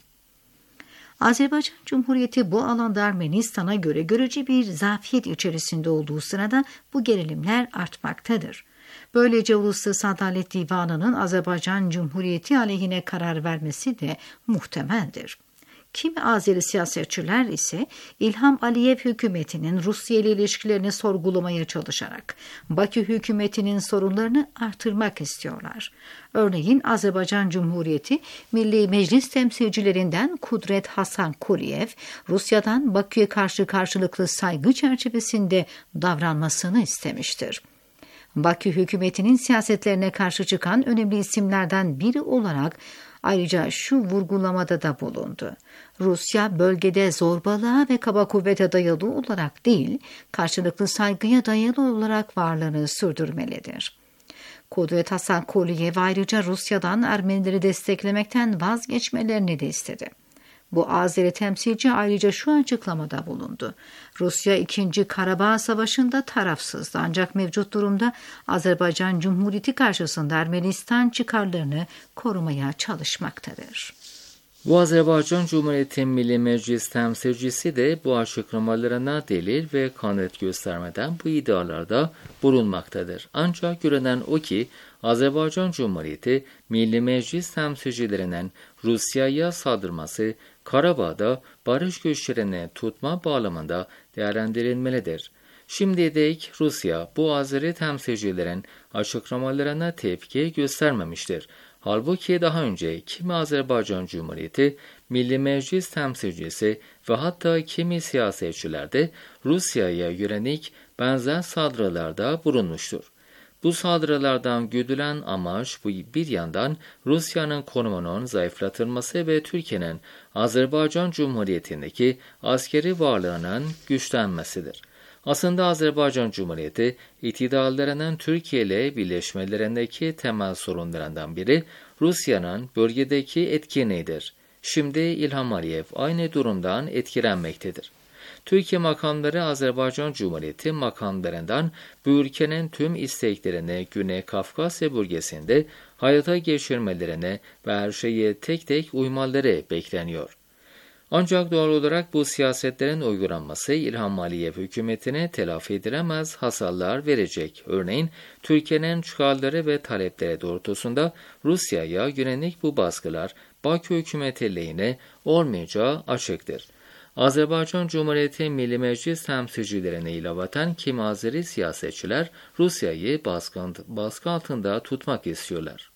Azerbaycan Cumhuriyeti bu alanda Ermenistan'a göre görece bir zafiyet içerisinde olduğu sırada bu gerilimler artmaktadır. Böylece Uluslararası Adalet Divanı'nın Azerbaycan Cumhuriyeti aleyhine karar vermesi de muhtemeldir. Kimi Azeri siyasetçiler ise İlham Aliyev hükümetinin Rusya ile ilişkilerini sorgulamaya çalışarak Bakü hükümetinin sorunlarını artırmak istiyorlar. Örneğin Azerbaycan Cumhuriyeti Milli Meclis temsilcilerinden Kudret Hasan Kuliyev, Rusya'dan Bakü'ye karşı karşılıklı saygı çerçevesinde davranmasını istemiştir. Bakü hükümetinin siyasetlerine karşı çıkan önemli isimlerden biri olarak ayrıca şu vurgulamada da bulundu. Rusya bölgede zorbalığa ve kaba kuvvete dayalı olarak değil, karşılıklı saygıya dayalı olarak varlığını sürdürmelidir. Kudret Hasan Kuliyev ayrıca Rusya'dan Ermenileri desteklemekten vazgeçmelerini de istedi. Bu Azeri temsilci ayrıca şu açıklamada bulundu. Rusya 2. Karabağ Savaşı'nda tarafsızdı ancak mevcut durumda Azerbaycan Cumhuriyeti karşısında Ermenistan çıkarlarını korumaya çalışmaktadır. Bu Azerbaycan Cumhuriyeti Milli Meclis temsilcisi de bu açıklamalarına delil ve kanıt göstermeden bu iddialarda bulunmaktadır. Ancak görünen o ki Azerbaycan Cumhuriyeti Milli Meclis temsilcilerinin Rusya'ya saldırması Karabağ'da barış güçlerini tutma bağlamında değerlendirilmelidir. Şimdiye dek Rusya bu Azeri temsilcilerin açıklamalarına tepki göstermemiştir. Halbuki daha önce kimi Azerbaycan Cumhuriyeti Milli Meclis temsilcisi ve hatta kimi siyasetçiler de Rusya'ya yönelik benzer saldırılarda bulunmuştur. Bu saldırılardan güdülen amaç bu bir yandan Rusya'nın konumunun zayıflatılması ve Türkiye'nin Azerbaycan Cumhuriyeti'ndeki askeri varlığının güçlenmesidir. Aslında Azerbaycan Cumhuriyeti iktidarlarının Türkiye ile birleşmelerindeki temel sorunlarından biri Rusya'nın bölgedeki etkinliğidir. Şimdi İlham Aliyev aynı durumdan etkilenmektedir. Türkiye makamları Azerbaycan Cumhuriyeti makamlarından bu ülkenin tüm isteklerini Güney Kafkasya bölgesinde hayata geçirmelerine ve her şeye tek tek uymaları bekleniyor. Ancak doğal olarak bu siyasetlerin uygulanması İlham Aliyev hükümetine telafi edilemez hasarlar verecek. Örneğin Türkiye'nin çıkarları ve talepleri doğrultusunda Rusya'ya yönelik bu baskılar Bakü hükümeti lehine olmayacağı açıktır. Azerbaycan Cumhuriyeti Milli Meclis temsilcilerine ilaveten kimi Azeri siyasetçiler Rusya'yı baskı altında tutmak istiyorlar.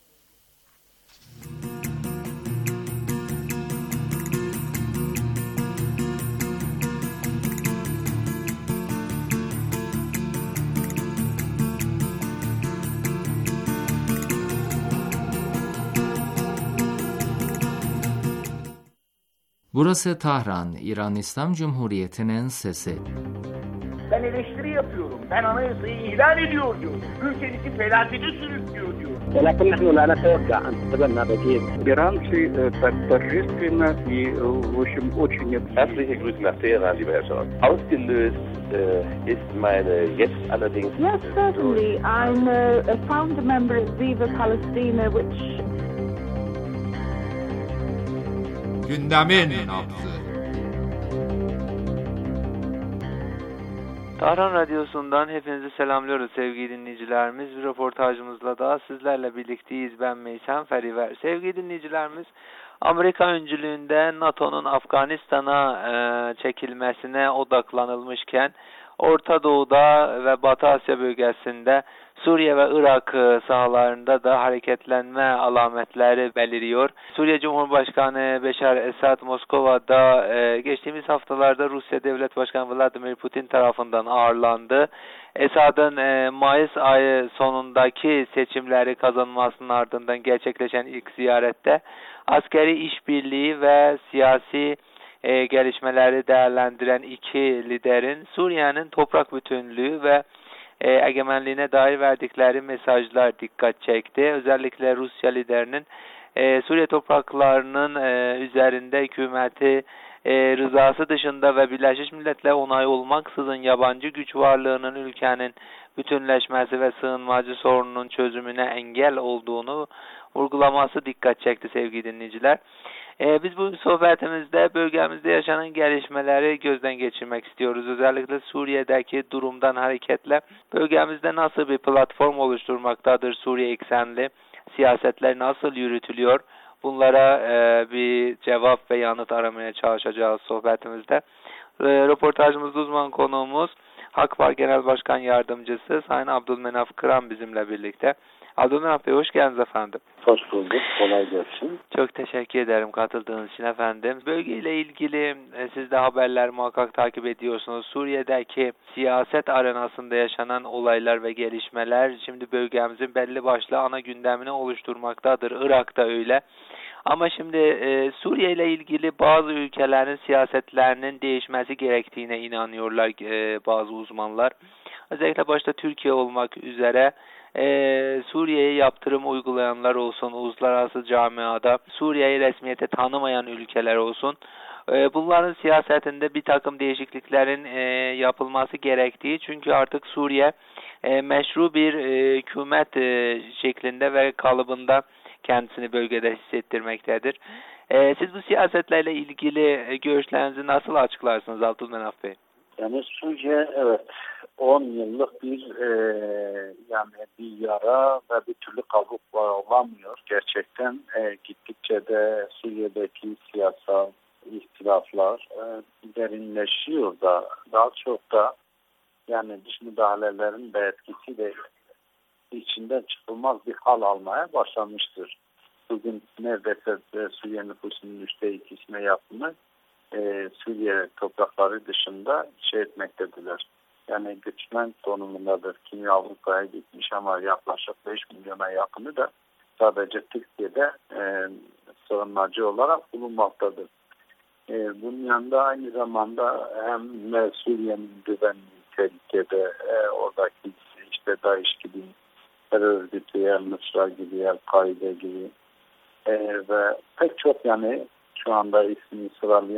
Burası Tahran, İran İslam Cumhuriyeti'nin sesi. Ben eleştiri yapıyorum. Ben anayasayı ihlal ediyor diyor. Ülkenizi felakete sürüklüyor diyor. ولكن نحن لا نتوقع أن تتبنى بديل. Иранцы торжественно и, в общем, очень... Herzliche Grüße nach Teheran, lieber Herr Scholz. Ausgelöst ist meine jetzt allerdings... Yes, certainly. I'm a founder member of Viva Palestina, which... Gündemin nabzı. Tahran Radyosu'ndan hepinizi selamlıyoruz sevgili dinleyicilerimiz. Bir röportajımızla daha sizlerle birlikteyiz. Ben Meysem Feriver. Sevgili dinleyicilerimiz, Amerika öncülüğünde NATO'nun Afganistan'a çekilmesine odaklanılmışken Orta Doğu'da ve Batı Asya bölgesinde Suriye ve Irak sahalarında da hareketlenme alametleri beliriyor. Suriye Cumhurbaşkanı Beşar Esad Moskova'da geçtiğimiz haftalarda Rusya Devlet Başkanı Vladimir Putin tarafından ağırlandı. Esad'ın Mayıs ayı sonundaki seçimleri kazanmasının ardından gerçekleşen ilk ziyarette askeri işbirliği ve siyasi gelişmeleri değerlendiren iki liderin Suriye'nin toprak bütünlüğü ve egemenliğine dair verdikleri mesajlar dikkat çekti. Özellikle Rusya liderinin Suriye topraklarının üzerinde hükümeti rızası dışında ve Birleşmiş Milletler onayı olmaksızın yabancı güç varlığının ülkenin bütünleşmesi ve sığınmacı sorununun çözümüne engel olduğunu vurgulaması dikkat çekti sevgili dinleyiciler. Biz bu sohbetimizde bölgemizde yaşanan gelişmeleri gözden geçirmek istiyoruz. Özellikle Suriye'deki durumdan hareketle bölgemizde nasıl bir platform oluşturmaktadır Suriye eksenli siyasetler nasıl yürütülüyor? Bunlara bir cevap ve yanıt aramaya çalışacağız sohbetimizde. Röportajımızda uzman konuğumuz Hakvar Genel Başkan Yardımcısı Sayın Abdülmenaf Kıran bizimle birlikte. Abdülmenaf Bey hoş geldiniz efendim. Hoş bulduk. Kolay gelsin. Çok teşekkür ederim katıldığınız için efendim. Bölgeyle ilgili siz de haberler muhakkak takip ediyorsunuz. Suriye'deki siyaset arenasında yaşanan olaylar ve gelişmeler şimdi bölgemizin belli başlı ana gündemini oluşturmaktadır. Irak'ta öyle. Ama şimdi Suriye ile ilgili bazı ülkelerin siyasetlerinin değişmesi gerektiğine inanıyorlar bazı uzmanlar. Özellikle başta Türkiye olmak üzere Suriye'ye yaptırım uygulayanlar olsun, uluslararası camiada Suriye'yi resmiyete tanımayan ülkeler olsun. Bunların siyasetinde bir takım değişikliklerin yapılması gerektiği çünkü artık Suriye meşru bir hükümet şeklinde ve kalıbında kendisini bölgede hissettirmektedir. Siz bu siyasetlerle ilgili görüşlerinizi nasıl açıklarsınız Abdülmenaf Bey? Yani Suriye evet 10 yıllık bir yani bir yara ve bir türlü kabuk olamıyor. Gerçekten gittikçe de Suriye'deki siyasal ihtilaflar derinleşiyor da daha çok da yani dış müdahalelerin de etkisiyle içinden çıkılmaz bir hal almaya başlamıştır. Bugün neredeyse Suriye nüfusunun %2'sine yakını Suriye toprakları dışında etmektedirler. Yani göçmen konumundadır. Kimi Avrupa'ya gitmiş ama yaklaşık 5 milyona yakını da sadece Türkiye'de sığınmacı olarak bulunmaktadır. Bunun yanında aynı zamanda hem Suriye'nin güvenliği tehlikede oradaki işte DAEŞ gibi terör örgütü, El-Nusra gibi, El-Kaide gibi ve pek çok yani şu anda ismini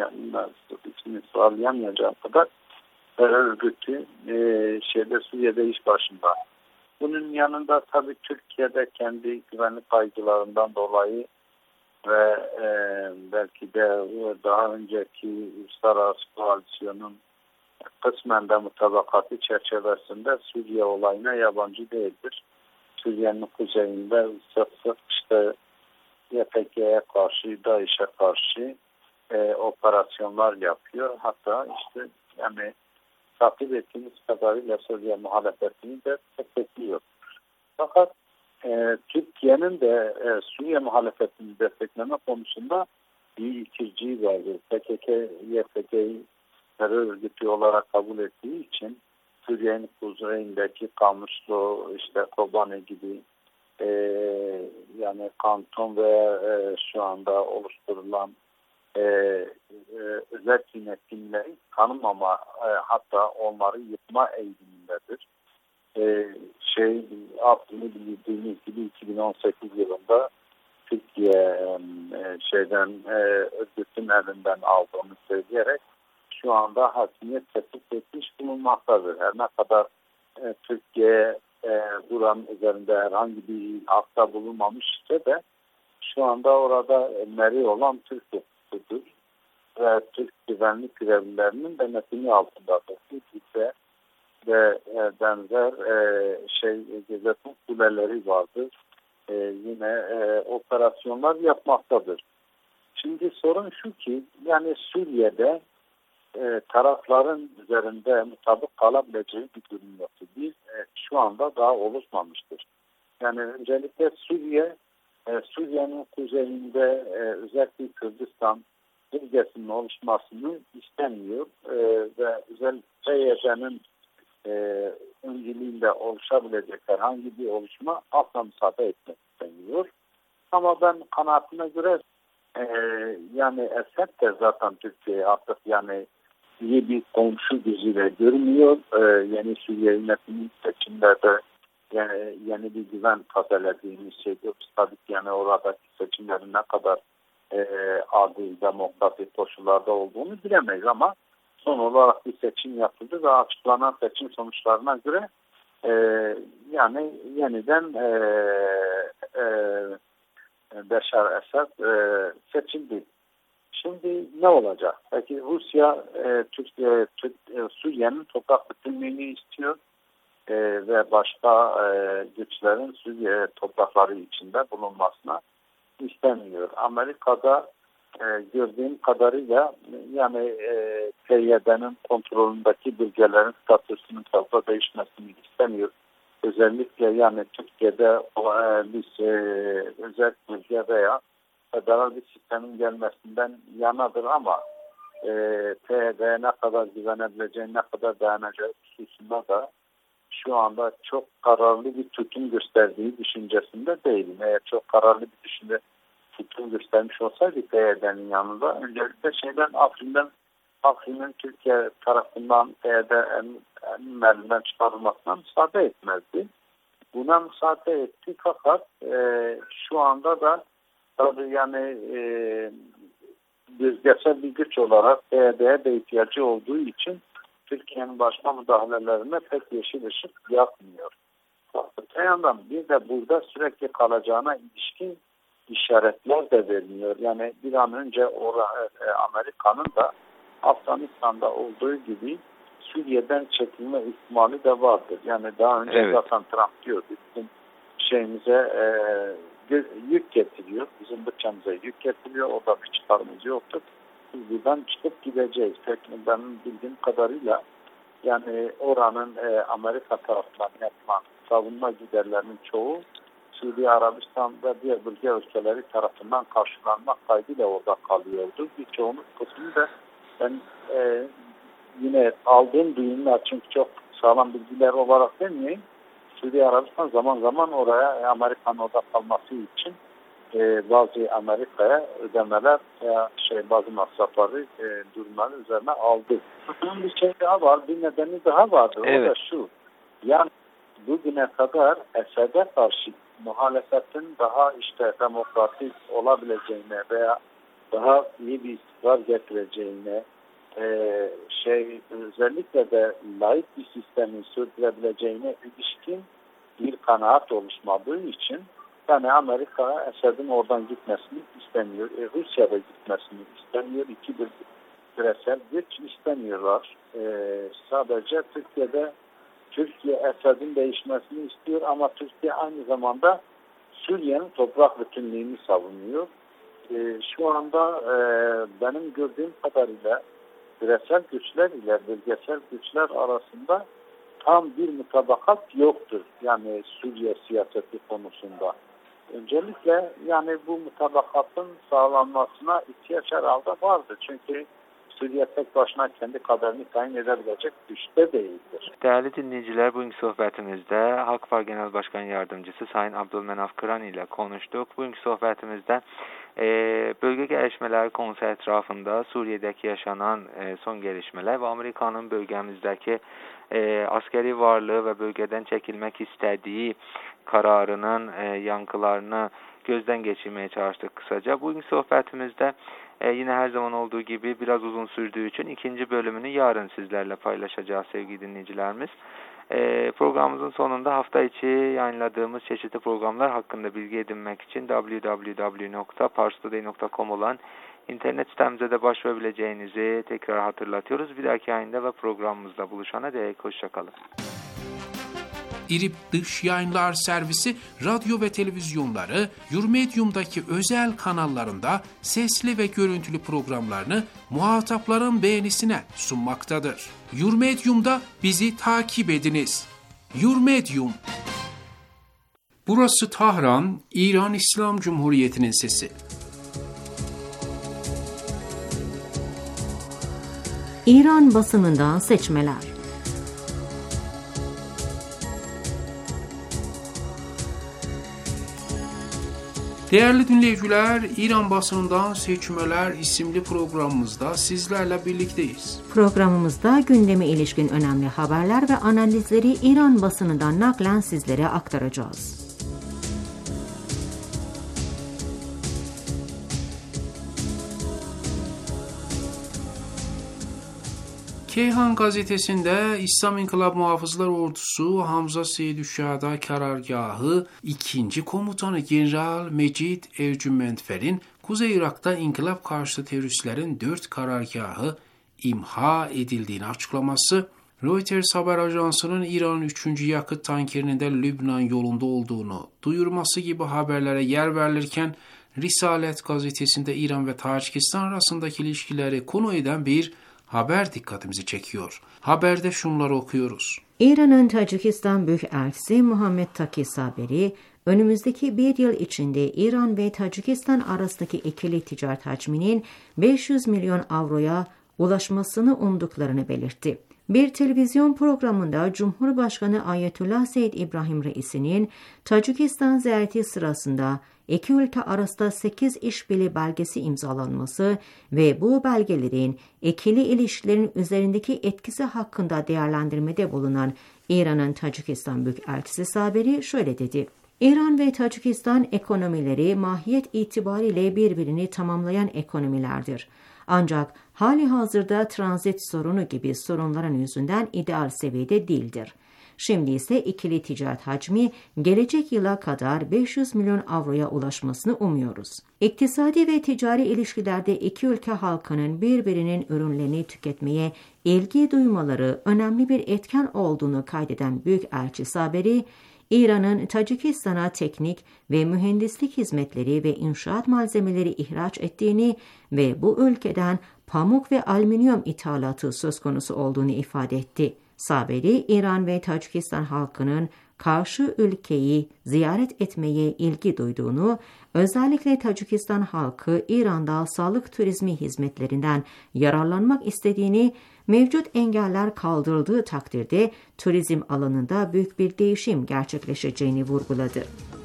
sıralayamayacağım kadar terör örgütü Suriye'de iş başında. Bunun yanında tabii Türkiye'de kendi güvenlik kaygılarından dolayı ve belki de daha önceki uluslararası koalisyonun kısmen de mutabakatı çerçevesinde Suriye olayına yabancı değildir. Suriye'nin kuzeyinde sık sık işte YPG'ye karşı, DAEŞ'e karşı operasyonlar yapıyor. Hatta işte yani takip ettiğimiz kadarıyla Suriye muhalefetini de destekliyor. Fakat Türkiye'nin de Suriye muhalefetini destekleme konusunda bir ikirciği vardır. PKK, YPG'yi terör örgütü olarak kabul ettiği için Suriye'nin kuzeyindeki Kamışlı, işte Kobane gibi yani kanton ve şu anda oluşturulan özel yönetimleri tanımama hatta onları yıkma eğilimindedir. Aklını bildiğimiz gibi 2018 yılında Türkiye örgütün elinden aldığını söyleyerek şu anda hakimiyet tespit etmiş bulunmaktadır. Her ne kadar Türkiye buranın üzerinde herhangi bir hakta bulunmamışsa da şu anda orada meri olan Türk ordusudur ve Türk güvenlik görevlilerinin denetimi altındadır. Türkiye ve benzer gözetim kuleleri vardır. Yine operasyonlar yapmaktadır. Şimdi sorun şu ki yani Suriye'de tarafların üzerinde mutabık kalabileceği bir durum yoktu. Şu anda daha oluşmamıştır. Yani öncelikle Suriye'nin kuzeyinde özellikle Kürdistan bölgesinin oluşmasını istemiyor ve özellikle PYD'nin öncülüğünde oluşabilecek herhangi bir oluşma asla müsaade etmek istemiyor. Ama ben kanaatime göre yani Esed de zaten Türkiye'ye artık yani iyi bir komşu gözüyle görmüyor. Yeni Suriye yönetiminin seçimlerde yeni bir güven tazelediğini hissediyoruz. Tabii ki yani oradaki seçimlerin ne kadar adil, demokratik koşullarda olduğunu bilemeyiz ama son olarak bir seçim yapıldı ve açıklanan seçim sonuçlarına göre yani yeniden Beşar Esad seçildi. Şimdi ne olacak? Peki Rusya Suriye'nin toprak bütünlüğünü istiyor ve başka güçlerin Suriye toprakları içinde bulunmasına istemiyor. Amerika'da gördüğüm kadarıyla yani PYD'nin kontrolündeki bölgelerin statüsünün fazla değişmesini istemiyor. Özellikle yani Türkiye'de biz özel bölge veya federal bir sistemin gelmesinden yanadır ama PYD'ye ne kadar güvenebileceği, ne kadar dayanacağı hususunda da şu anda çok kararlı bir tutum gösterdiği düşüncesinde değilim. Eğer çok kararlı bir tutum göstermiş olsaydı PYD'nin yanında öncelikle Afrin'in Türkiye tarafından PYD'nin elinden çıkarılmasına müsaade etmezdi. Buna müsaade etti fakat şu anda da tabii yani bölgesel bir güç olarak PYD'ye de ihtiyacı olduğu için Türkiye'nin başka müdahalelerine pek yeşil ışık yakmıyor. Öte yandan bir de burada sürekli kalacağına ilişkin işaretler de vermiyor. Yani bir an önce Amerika'nın da Afganistan'da olduğu gibi Suriye'den çekilme ihtimali de vardır. Yani daha önce zaten Trump diyordu. Bizim şeyimize yük getiriyor. Bizim bütçemize yük getiriyor. Orada bir çıkarımız yoktur. Biz buradan çıkıp gideceğiz. Peki benim bildiğim kadarıyla yani oranın Amerika tarafından yapılan savunma giderlerinin çoğu Suudi Arabistan'da diğer bölge ülkeleri tarafından karşılanmak kaydıyla orada kalıyordu. Birçoğunun kısmını da ben yine aldığım duyumlar çünkü çok sağlam bilgiler olarak demeyeyim. Suudi Arabistan zaman zaman oraya Amerika'nın orada kalması için bazı Amerika'ya ödemeler veya bazı masrafları durumları üzerine aldı. Bir şey daha var, bir nedeni daha vardır. Evet. O da şu. Yani bugüne kadar Esed'e karşı muhalefetin daha demokratik olabileceğine veya daha iyi bir istikrar getireceğine özellikle de laik bir sistemin sürdürebileceğine ilişkin bir kanaat oluşmadığı için yani Amerika Esed'in oradan gitmesini istemiyor. Rusya'da gitmesini istemiyor. İki bireysel güç istemiyorlar. Sadece Türkiye Esed'in değişmesini istiyor ama Türkiye aynı zamanda Suriye'nin toprak bütünlüğünü savunuyor. Şu anda benim gördüğüm kadarıyla bireysel güçler ile bölgesel güçler arasında tam bir mutabakat yoktur. Yani Suriye siyaseti konusunda. Öncelikle yani bu mutabakatın sağlanmasına ihtiyaç herhalde vardır. Çünkü Suriye tek başına kendi kaderini tayin edebilecek güçte değildir. Değerli dinleyiciler, bugünkü sohbetimizde Hakfar Genel Başkan Yardımcısı Sayın Abdülmenaf Kıran ile konuştuk. Bugünkü sohbetimizde bölge gelişmeleri konusu etrafında Suriye'deki yaşanan son gelişmeler ve Amerika'nın bölgemizdeki askeri varlığı ve bölgeden çekilmek istediği kararının yankılarını gözden geçirmeye çalıştık kısaca. Bugünkü sohbetimizde yine her zaman olduğu gibi biraz uzun sürdüğü için ikinci bölümünü yarın sizlerle paylaşacağız sevgili dinleyicilerimiz. Programımızın sonunda hafta içi yayınladığımız çeşitli programlar hakkında bilgi edinmek için www.parstoday.com olan internet sitemize de başvurabileceğinizi tekrar hatırlatıyoruz. Bir dahaki yayında ve programımızda buluşana dek hoşçakalın. İRİB Dış Yayınlar Servisi radyo ve televizyonları Yurmedium'daki özel kanallarında sesli ve görüntülü programlarını muhatapların beğenisine sunmaktadır. Yurmedium'da bizi takip ediniz. Yurmedium. Burası Tahran, İran İslam Cumhuriyeti'nin sesi. İran basınından seçmeler. Değerli dinleyiciler, İran basınından Seçmeler isimli programımızda sizlerle birlikteyiz. Programımızda gündeme ilişkin önemli haberler ve analizleri İran basınından naklen sizlere aktaracağız. Keyhan gazetesinde İslam İnkılap Muhafızlar Ordusu Hamza Seyyid-ü-Şühada karargahı 2. Komutanı General Mecid Ercümentfer'in Kuzey Irak'ta inkılap karşıtı teröristlerin 4 karargahı imha edildiğini açıklaması, Reuters haber ajansının İran'ın 3. yakıt tankerinin de Lübnan yolunda olduğunu duyurması gibi haberlere yer verilirken, Risalet gazetesinde İran ve Tacikistan arasındaki ilişkileri konu eden bir haber dikkatimizi çekiyor. Haberde şunları okuyoruz. İran'ın Tacikistan Büyükelçisi Muhammed Taki Saberi, önümüzdeki bir yıl içinde İran ve Tacikistan arasındaki ikili ticaret hacminin 500 milyon avroya ulaşmasını umduklarını belirtti. Bir televizyon programında Cumhurbaşkanı Ayetullah Seyyid İbrahim Reisi'nin Tacikistan ziyareti sırasında iki ülke arasında 8 işbirliği belgesi imzalanması ve bu belgelerin ikili ilişkilerin üzerindeki etkisi hakkında değerlendirmede bulunan İran'ın Tacikistan Büyükelçisi Saberi şöyle dedi. İran ve Tacikistan ekonomileri mahiyet itibariyle birbirini tamamlayan ekonomilerdir. Ancak hali hazırda transit sorunu gibi sorunların yüzünden ideal seviyede değildir. Şimdi ise ikili ticaret hacmi gelecek yıla kadar 500 milyon avroya ulaşmasını umuyoruz. İktisadi ve ticari ilişkilerde iki ülke halkının birbirinin ürünlerini tüketmeye ilgi duymaları önemli bir etken olduğunu kaydeden Büyükelçi Saberi, İran'ın Tacikistan'a teknik ve mühendislik hizmetleri ve inşaat malzemeleri ihraç ettiğini ve bu ülkeden pamuk ve alüminyum ithalatı söz konusu olduğunu ifade etti. Saberi, İran ve Tacikistan halkının karşı ülkeyi ziyaret etmeye ilgi duyduğunu, özellikle Tacikistan halkı İran'da sağlık turizmi hizmetlerinden yararlanmak istediğini, mevcut engeller kaldırıldığı takdirde turizm alanında büyük bir değişim gerçekleşeceğini vurguladı.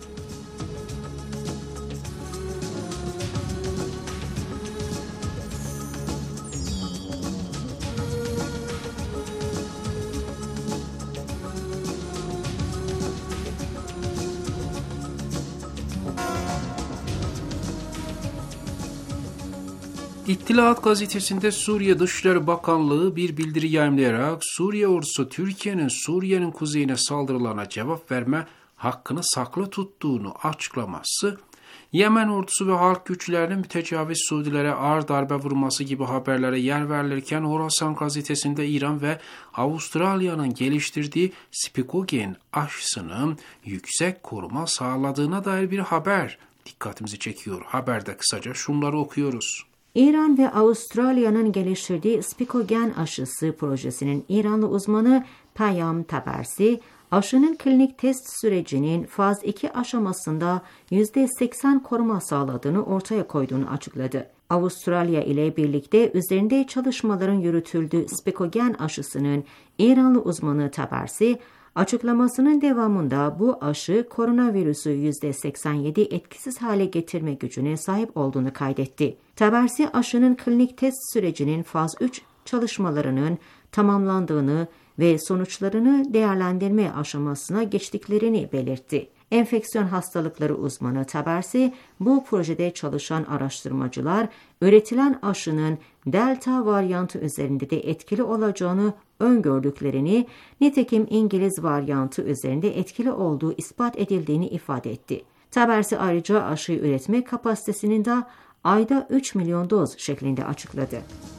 İttilaat gazetesinde Suriye Dışişleri Bakanlığı bir bildiri yayımlayarak Suriye ordusu Türkiye'nin Suriye'nin kuzeyine saldırılarına cevap verme hakkını saklı tuttuğunu açıklaması, Yemen ordusu ve halk güçlerinin mütecaviz Suudilere ağır darbe vurması gibi haberlere yer verilirken Horasan gazetesinde İran ve Avustralya'nın geliştirdiği Spikogen aşısının yüksek koruma sağladığına dair bir haber dikkatimizi çekiyor. Haberde kısaca şunları okuyoruz. İran ve Avustralya'nın geliştirdiği Spikogen aşısı projesinin İranlı uzmanı Peyam Tabersi, aşının klinik test sürecinin faz 2 aşamasında %80 koruma sağladığını ortaya koyduğunu açıkladı. Avustralya ile birlikte üzerinde çalışmaların yürütüldüğü Spikogen aşısının İranlı uzmanı Tabersi, açıklamasının devamında bu aşı koronavirüsü %87 etkisiz hale getirme gücüne sahip olduğunu kaydetti. Tabersi aşının klinik test sürecinin faz 3 çalışmalarının tamamlandığını ve sonuçlarını değerlendirme aşamasına geçtiklerini belirtti. Enfeksiyon hastalıkları uzmanı Tabersi, bu projede çalışan araştırmacılar, üretilen aşının Delta varyantı üzerinde de etkili olacağını öngördüklerini, nitekim İngiliz varyantı üzerinde etkili olduğu ispat edildiğini ifade etti. Tabersi ayrıca aşıyı üretme kapasitesinin de ayda 3 milyon doz şeklinde açıkladı.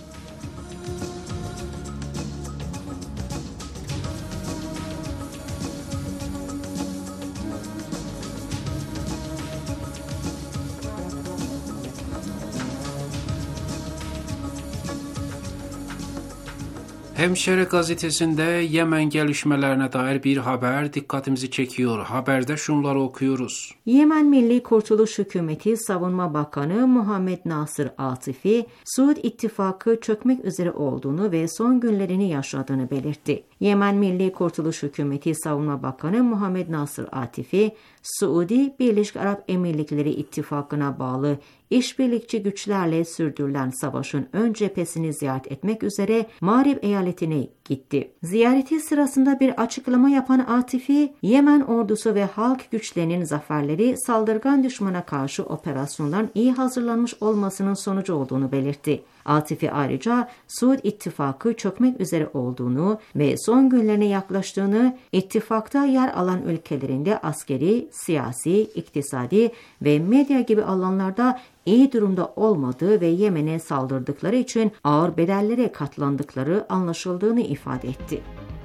Hemşire gazetesinde Yemen gelişmelerine dair bir haber dikkatimizi çekiyor. Haberde şunları okuyoruz. Yemen Milli Kurtuluş Hükümeti Savunma Bakanı Muhammed Nasır Atifi, Suud İttifakı çökmek üzere olduğunu ve son günlerini yaşadığını belirtti. Yemen Milli Kurtuluş Hükümeti Savunma Bakanı Muhammed Nasır Atifi, Suudi Birleşik Arap Emirlikleri İttifakı'na bağlı işbirlikçi güçlerle sürdürülen savaşın ön cephesini ziyaret etmek üzere Mağrib eyaletine gitti. Ziyareti sırasında bir açıklama yapan Atifi, Yemen ordusu ve halk güçlerinin zaferleri saldırgan düşmana karşı operasyonların iyi hazırlanmış olmasının sonucu olduğunu belirtti. Atifi ayrıca Suud İttifakı çökmek üzere olduğunu ve son günlerine yaklaştığını, ittifakta yer alan ülkelerinde askeri, siyasi, iktisadi ve medya gibi alanlarda iyi durumda olmadığı ve Yemen'e saldırdıkları için ağır bedellere katlandıkları anlaşıldığını ifade etti.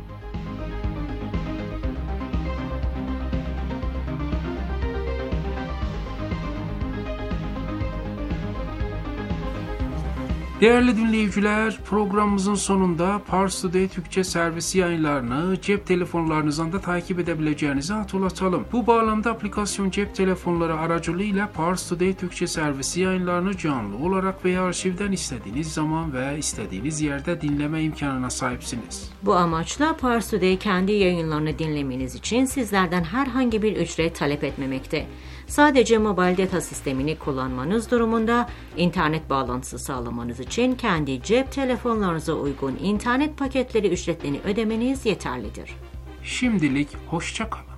Değerli dinleyiciler, programımızın sonunda Pars Today Türkçe servisi yayınlarını cep telefonlarınızdan da takip edebileceğinizi hatırlatalım. Bu bağlamda aplikasyon cep telefonları aracılığıyla Pars Today Türkçe servisi yayınlarını canlı olarak veya arşivden istediğiniz zaman ve istediğiniz yerde dinleme imkanına sahipsiniz. Bu amaçla Pars Today kendi yayınlarını dinlemeniz için sizlerden herhangi bir ücret talep etmemekte. Sadece mobil data sistemini kullanmanız durumunda internet bağlantısı sağlamanız için kendi cep telefonlarınıza uygun internet paketleri ücretlerini ödemeniz yeterlidir. Şimdilik hoşça kalın.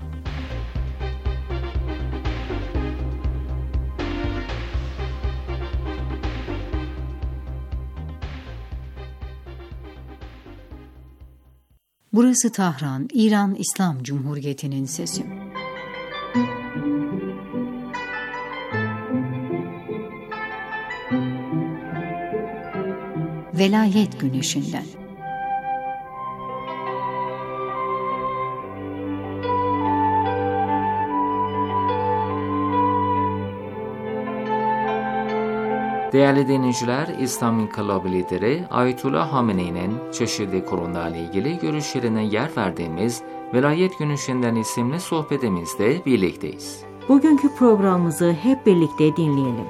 Burası Tahran, İran İslam Cumhuriyeti'nin sesi. Velayet Güneşi'nden. Değerli dinleyiciler, İslam İnkılabı lideri Ayetullah Hamene'nin çeşitli konularla ilgili görüşlerine yer verdiğimiz Velayet Güneşi'nden isimli sohbetimizde birlikteyiz. Bugünkü programımızı hep birlikte dinleyelim.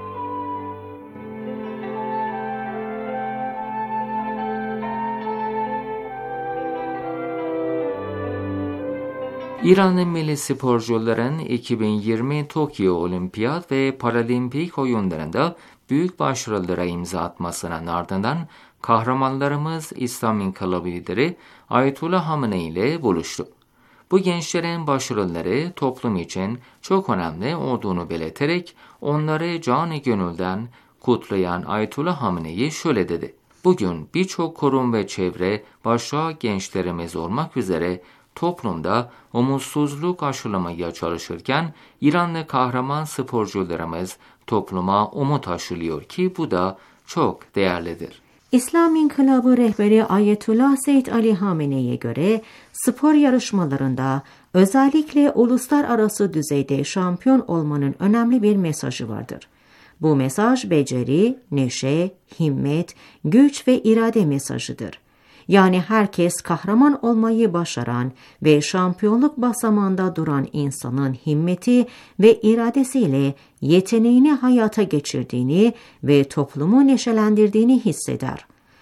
İranlı milli sporcuların 2020 Tokyo Olimpiyat ve Paralimpik oyunlarında büyük başarılara imza atmasının ardından kahramanlarımız İslam İnkılabı lideri Ayetullah Hamenei ile buluştu. Bu gençlerin başarıları toplum için çok önemli olduğunu belirterek onları canı gönülden kutlayan Ayetullah Hamenei şöyle dedi: "Bugün birçok kurum ve çevre başta gençlerimiz olmak üzere toplumda umutsuzluk aşılamaya çalışırken İranlı kahraman sporcularımız topluma umut aşılıyor ki bu da çok değerlidir." İslam İnkılabı rehberi Ayetullah Seyyid Ali Hamenei'ye göre spor yarışmalarında özellikle uluslararası düzeyde şampiyon olmanın önemli bir mesajı vardır. Bu mesaj beceri, neşe, himmet, güç ve irade mesajıdır. Yani herkes kahraman olmayı başaran ve şampiyonluk basamağında duran insanın himmeti ve iradesiyle yeteneğini hayata geçirdiğini ve toplumu neşelendirdiğini hisseder.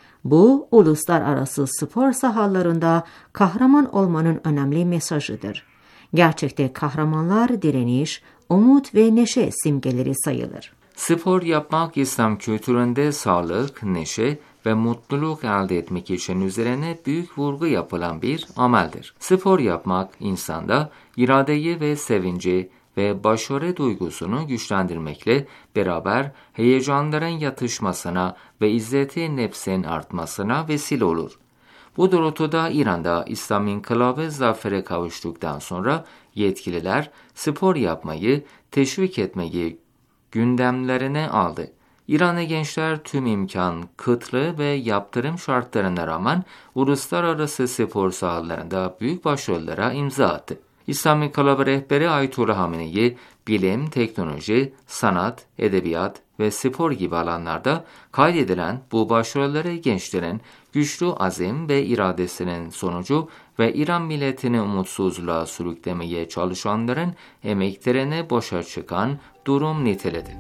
Bu, uluslararası spor sahalarında kahraman olmanın önemli mesajıdır. Gerçekte kahramanlar direniş, umut ve neşe simgeleri sayılır. Spor yapmak İslam kültüründe sağlık, neşe ve mutluluk elde etmek için üzerine büyük vurgu yapılan bir ameldir. Spor yapmak insanda iradeyi ve sevinci ve başarı duygusunu güçlendirmekle beraber heyecanların yatışmasına ve izzeti nefsin artmasına vesile olur. Bu doğrultuda İran'da İslam İnkılabı zafere kavuştuktan sonra yetkililer spor yapmayı, teşvik etmeyi gündemlerine aldı. İranlı gençler tüm imkan, kıtlığı ve yaptırım şartlarına rağmen uluslararası spor sahalarında büyük başarılara imza attı. İslam İnkılabı rehberi Ayetullah Hamenei, bilim, teknoloji, sanat, edebiyat ve spor gibi alanlarda kaydedilen bu başarıları gençlerin güçlü azim ve iradesinin sonucu ve İran milletini umutsuzluğa sürüklemeye çalışanların emeklerine boşa çıkan durum niteledi.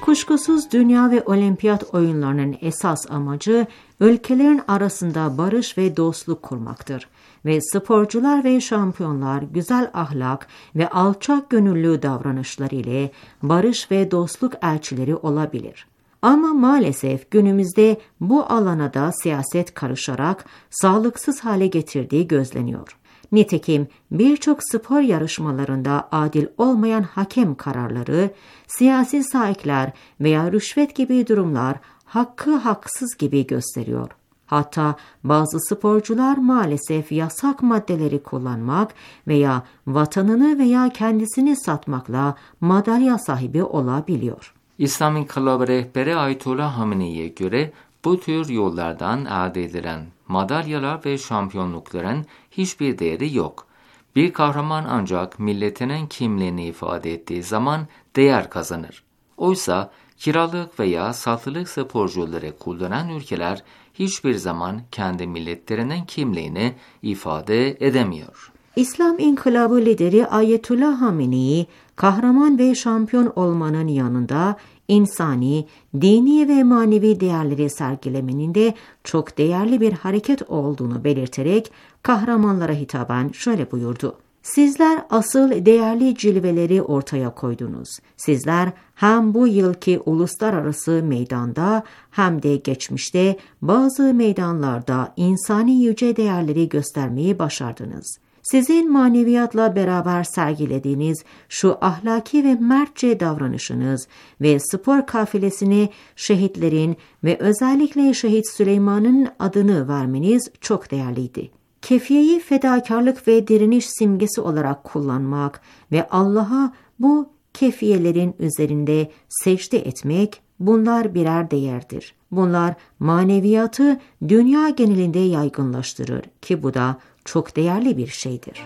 Kuşkusuz dünya ve olimpiyat oyunlarının esas amacı ülkelerin arasında barış ve dostluk kurmaktır. Ve sporcular ve şampiyonlar güzel ahlak ve alçak gönüllü davranışlar ile barış ve dostluk elçileri olabilir. Ama maalesef günümüzde bu alana da siyaset karışarak sağlıksız hale getirdiği gözleniyor. Nitekim birçok spor yarışmalarında adil olmayan hakem kararları, siyasi sahipler veya rüşvet gibi durumlar hakkı haksız gibi gösteriyor. Hatta bazı sporcular maalesef yasak maddeleri kullanmak veya vatanını veya kendisini satmakla madalya sahibi olabiliyor. İslam İnkılabı rehberi Ayetullah Hamenei'ye göre bu tür yollardan elde edilen madalyalar ve şampiyonlukların hiçbir değeri yok. Bir kahraman ancak milletinin kimliğini ifade ettiği zaman değer kazanır. Oysa kiralık veya satılık sporcuları kullanan ülkeler hiçbir zaman kendi milletlerinin kimliğini ifade edemiyor. İslam İnkılabı lideri Ayetullah Hamenei, kahraman ve şampiyon olmanın yanında insani, dini ve manevi değerleri sergilemenin de çok değerli bir hareket olduğunu belirterek kahramanlara hitaben şöyle buyurdu. Sizler asıl değerli cilveleri ortaya koydunuz. Sizler hem bu yılki uluslararası meydanda hem de geçmişte bazı meydanlarda insani yüce değerleri göstermeyi başardınız. Sizin maneviyatla beraber sergilediğiniz şu ahlaki ve mertçe davranışınız ve spor kafilesine şehitlerin ve özellikle Şehit Süleyman'ın adını vermeniz çok değerliydi. Kefiyeyi fedakarlık ve direniş simgesi olarak kullanmak ve Allah'a bu kefiyelerin üzerinde secde etmek, bunlar birer değerdir. Bunlar maneviyatı dünya genelinde yaygınlaştırır ki bu da çok değerli bir şeydir.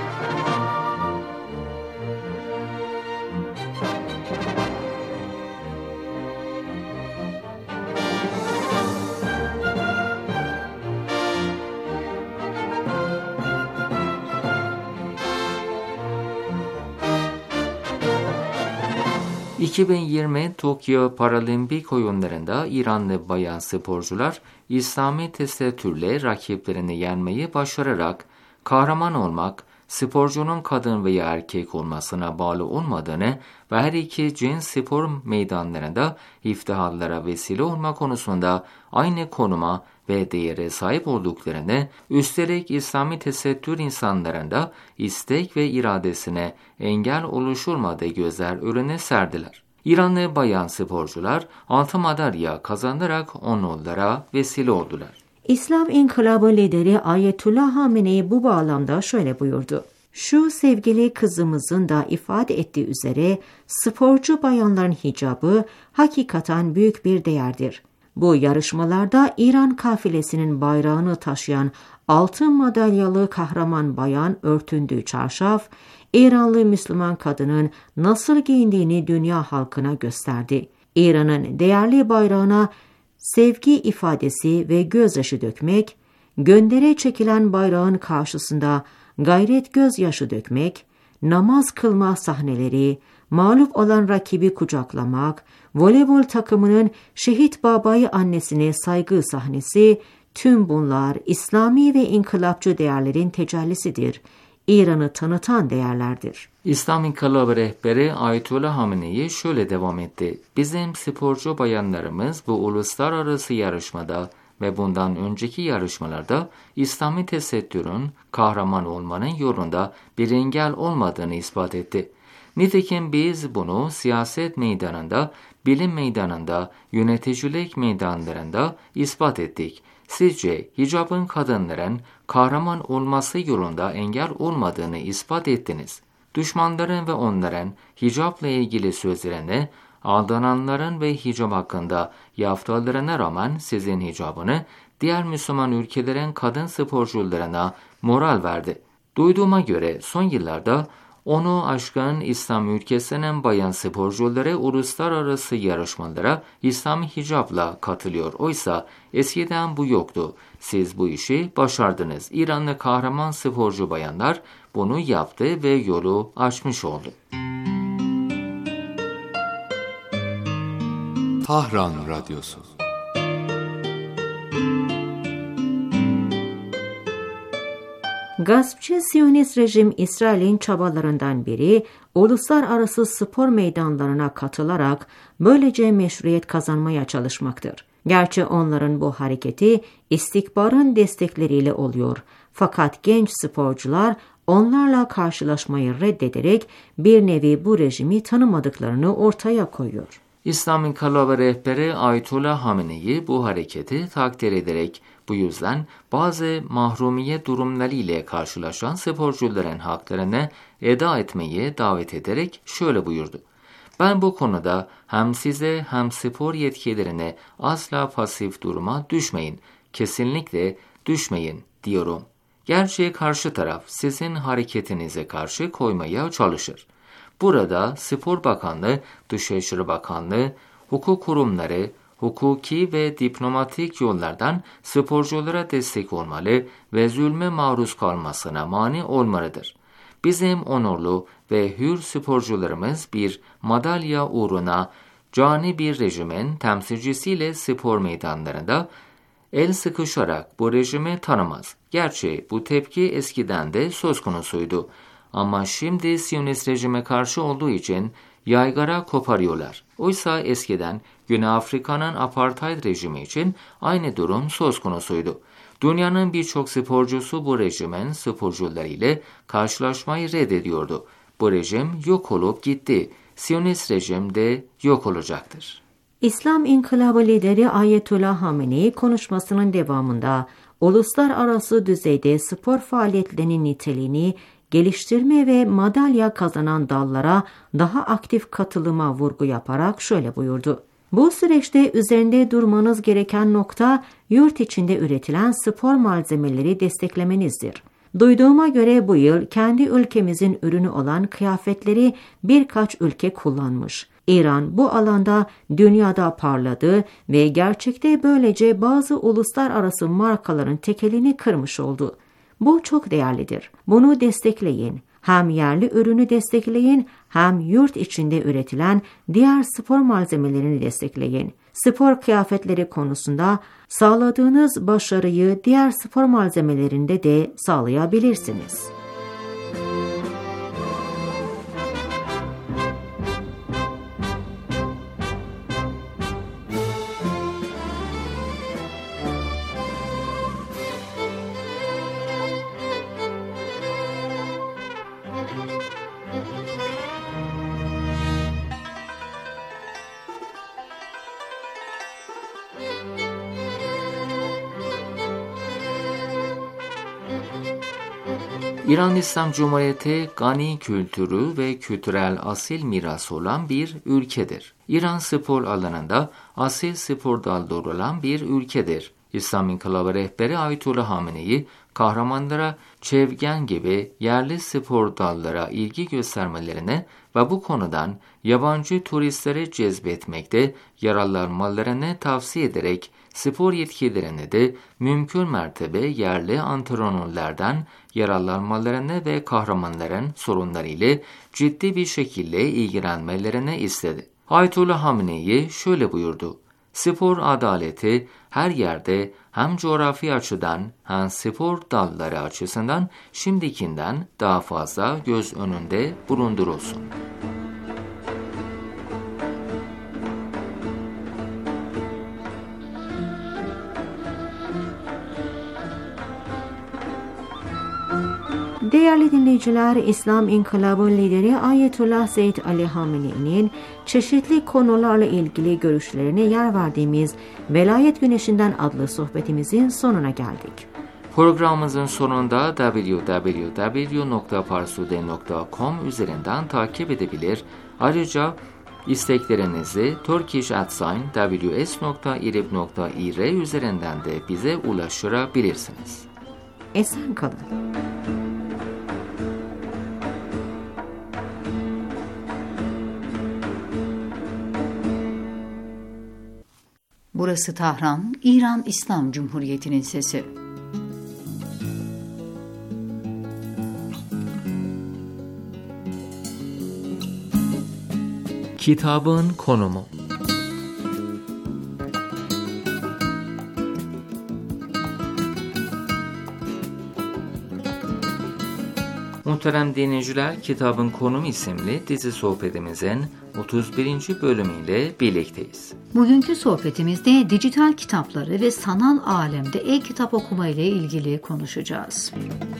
...2020 Tokyo Paralimpik oyunlarında İranlı bayan sporcular İslami tesettürle rakiplerini yenmeyi başararak kahraman olmak, sporcunun kadın veya erkek olmasına bağlı olmadığını ve her iki cins spor meydanlarında iftiharlara vesile olma konusunda aynı konuma ve değere sahip olduklarını, üstelik İslami tesettür insanlarında istek ve iradesine engel oluşturmadığı gözler önüne serdiler. İranlı bayan sporcular 6 madalya kazanarak onlara vesile oldular. İslam İnkılabı lideri Ayetullah Hamenei bu bağlamda şöyle buyurdu. Şu sevgili kızımızın da ifade ettiği üzere sporcu bayanların hicabı hakikaten büyük bir değerdir. Bu yarışmalarda İran kafilesinin bayrağını taşıyan altın madalyalı kahraman bayan örtündüğü çarşaf, İranlı Müslüman kadının nasıl giyindiğini dünya halkına gösterdi. İran'ın değerli bayrağına sevgi ifadesi ve gözyaşı dökmek, göndere çekilen bayrağın karşısında gayret gözyaşı dökmek, namaz kılma sahneleri, mağlup olan rakibi kucaklamak, voleybol takımının şehit babayı annesine saygı sahnesi, tüm bunlar İslami ve inkılapçı değerlerin tecellisidir. İran'ı tanıtan değerlerdir. İslam İnkılabı rehberi Ayetullah Hamenei şöyle devam etti. Bizim sporcu bayanlarımız bu uluslararası yarışmada ve bundan önceki yarışmalarda İslami tesettürün kahraman olmanın yolunda bir engel olmadığını ispat etti. Nitekim biz bunu siyaset meydanında, bilim meydanında, yöneticilik meydanlarında ispat ettik. Sizce hicabın kadınların kahraman olması yolunda engel olmadığını ispat ettiniz. Düşmanların ve onların hicapla ilgili sözlerine, aldananların ve hicap hakkında yaftalarına rağmen sizin hicabını diğer Müslüman ülkelerin kadın sporcularına moral verdi. Duyduğuma göre son yıllarda onu aşkın İslam ülkesinin bayan sporcuları uluslararası yarışmalara İslami hicapla katılıyor. Oysa eskiden bu yoktu. Siz bu işi başardınız. İranlı kahraman sporcu bayanlar bunu yaptı ve yolu açmış oldu. Tahran Radyosu. Gaspçı Siyonist rejim İsrail'in çabalarından biri uluslararası spor meydanlarına katılarak böylece meşruiyet kazanmaya çalışmaktır. Gerçi onların bu hareketi istikbarın destekleriyle oluyor. Fakat genç sporcular onlarla karşılaşmayı reddederek bir nevi bu rejimi tanımadıklarını ortaya koyuyor. İslam İnkılabı rehberi Ayetullah Hamenei bu hareketi takdir ederek bu yüzden bazı mahrumiyet durumları ile karşılaşan sporcuların haklarını eda etmeyi davet ederek şöyle buyurdu. Ben bu konuda hem size hem spor yetkililerine asla pasif duruma düşmeyin, kesinlikle düşmeyin diyorum. Gerçi karşı taraf sizin hareketinize karşı koymaya çalışır. Burada Spor Bakanlığı, Dışişleri Bakanlığı, hukuk kurumları, hukuki ve diplomatik yollardan sporculara destek olmalı ve zulme maruz kalmasına mani olmalıdır. Bizim onurlu ve hür sporcularımız bir madalya uğruna cani bir rejimin temsilcisiyle spor meydanlarında el sıkışarak bu rejimi tanımaz. Gerçi bu tepki eskiden de söz konusuydu. Ama şimdi Siyonist rejime karşı olduğu için yaygara koparıyorlar. Oysa eskiden Güney Afrika'nın apartheid rejimi için aynı durum söz konusuydu. Dünyanın birçok sporcusu bu rejimin sporcuları ile karşılaşmayı reddediyordu. Bu rejim yok olup gitti. Siyonist rejim de yok olacaktır. İslam İnkılabı lideri Ayetullah Hamenei konuşmasının devamında uluslararası düzeyde spor faaliyetlerinin niteliğini geliştirme ve madalya kazanan dallara daha aktif katılıma vurgu yaparak şöyle buyurdu. Bu süreçte üzerinde durmanız gereken nokta yurt içinde üretilen spor malzemeleri desteklemenizdir. Duyduğuma göre bu yıl kendi ülkemizin ürünü olan kıyafetleri birkaç ülke kullanmış. İran bu alanda dünyada parladı ve gerçekte böylece bazı uluslararası markaların tekelini kırmış oldu. Bu çok değerlidir. Bunu destekleyin. Hem yerli ürünü destekleyin, hem yurt içinde üretilen diğer spor malzemelerini destekleyin. Spor kıyafetleri konusunda sağladığınız başarıyı diğer spor malzemelerinde de sağlayabilirsiniz. İran İslam Cumhuriyeti gani kültürü ve kültürel asil mirası olan bir ülkedir. İran spor alanında asil spor dalları olan bir ülkedir. İslam İnkılabı rehberi Ayetullah Hamenei, kahramanlara Çevgen gibi yerli spor dallara ilgi göstermelerine ve bu konudan yabancı turistleri cezbetmekte yararlanmalarını tavsiye ederek spor yetkililerine de mümkün mertebe yerli antrenörlerden yararlanmalarını ve kahramanların sorunlarıyla ciddi bir şekilde ilgilenmelerini istedi. Ayetullah Hamenei şöyle buyurdu. Spor adaleti her yerde hem coğrafi açıdan hem spor dalları açısından şimdikinden daha fazla göz önünde bulundurulsun. Değerli dinleyiciler, İslam İnkılabı lideri Ayetullah Seyyid Ali Hamenei'nin çeşitli konularla ilgili görüşlerine yer verdiğimiz Velayet Güneşi'nden adlı sohbetimizin sonuna geldik. Programımızın sonunda www.parsude.com üzerinden takip edebilir. Ayrıca isteklerinizi turkish@ws.irib.ir üzerinden de bize ulaştırabilirsiniz. Esen kalın. Burası Tahran, İran İslam Cumhuriyeti'nin sesi. Kitabın konumu. Muhterem dinleyiciler, Kitabın Konumu isimli dizi sohbetimizin 31. bölümüyle birlikteyiz. Bugünkü sohbetimizde dijital kitapları ve sanal alemde e-kitap okuma ile ilgili konuşacağız.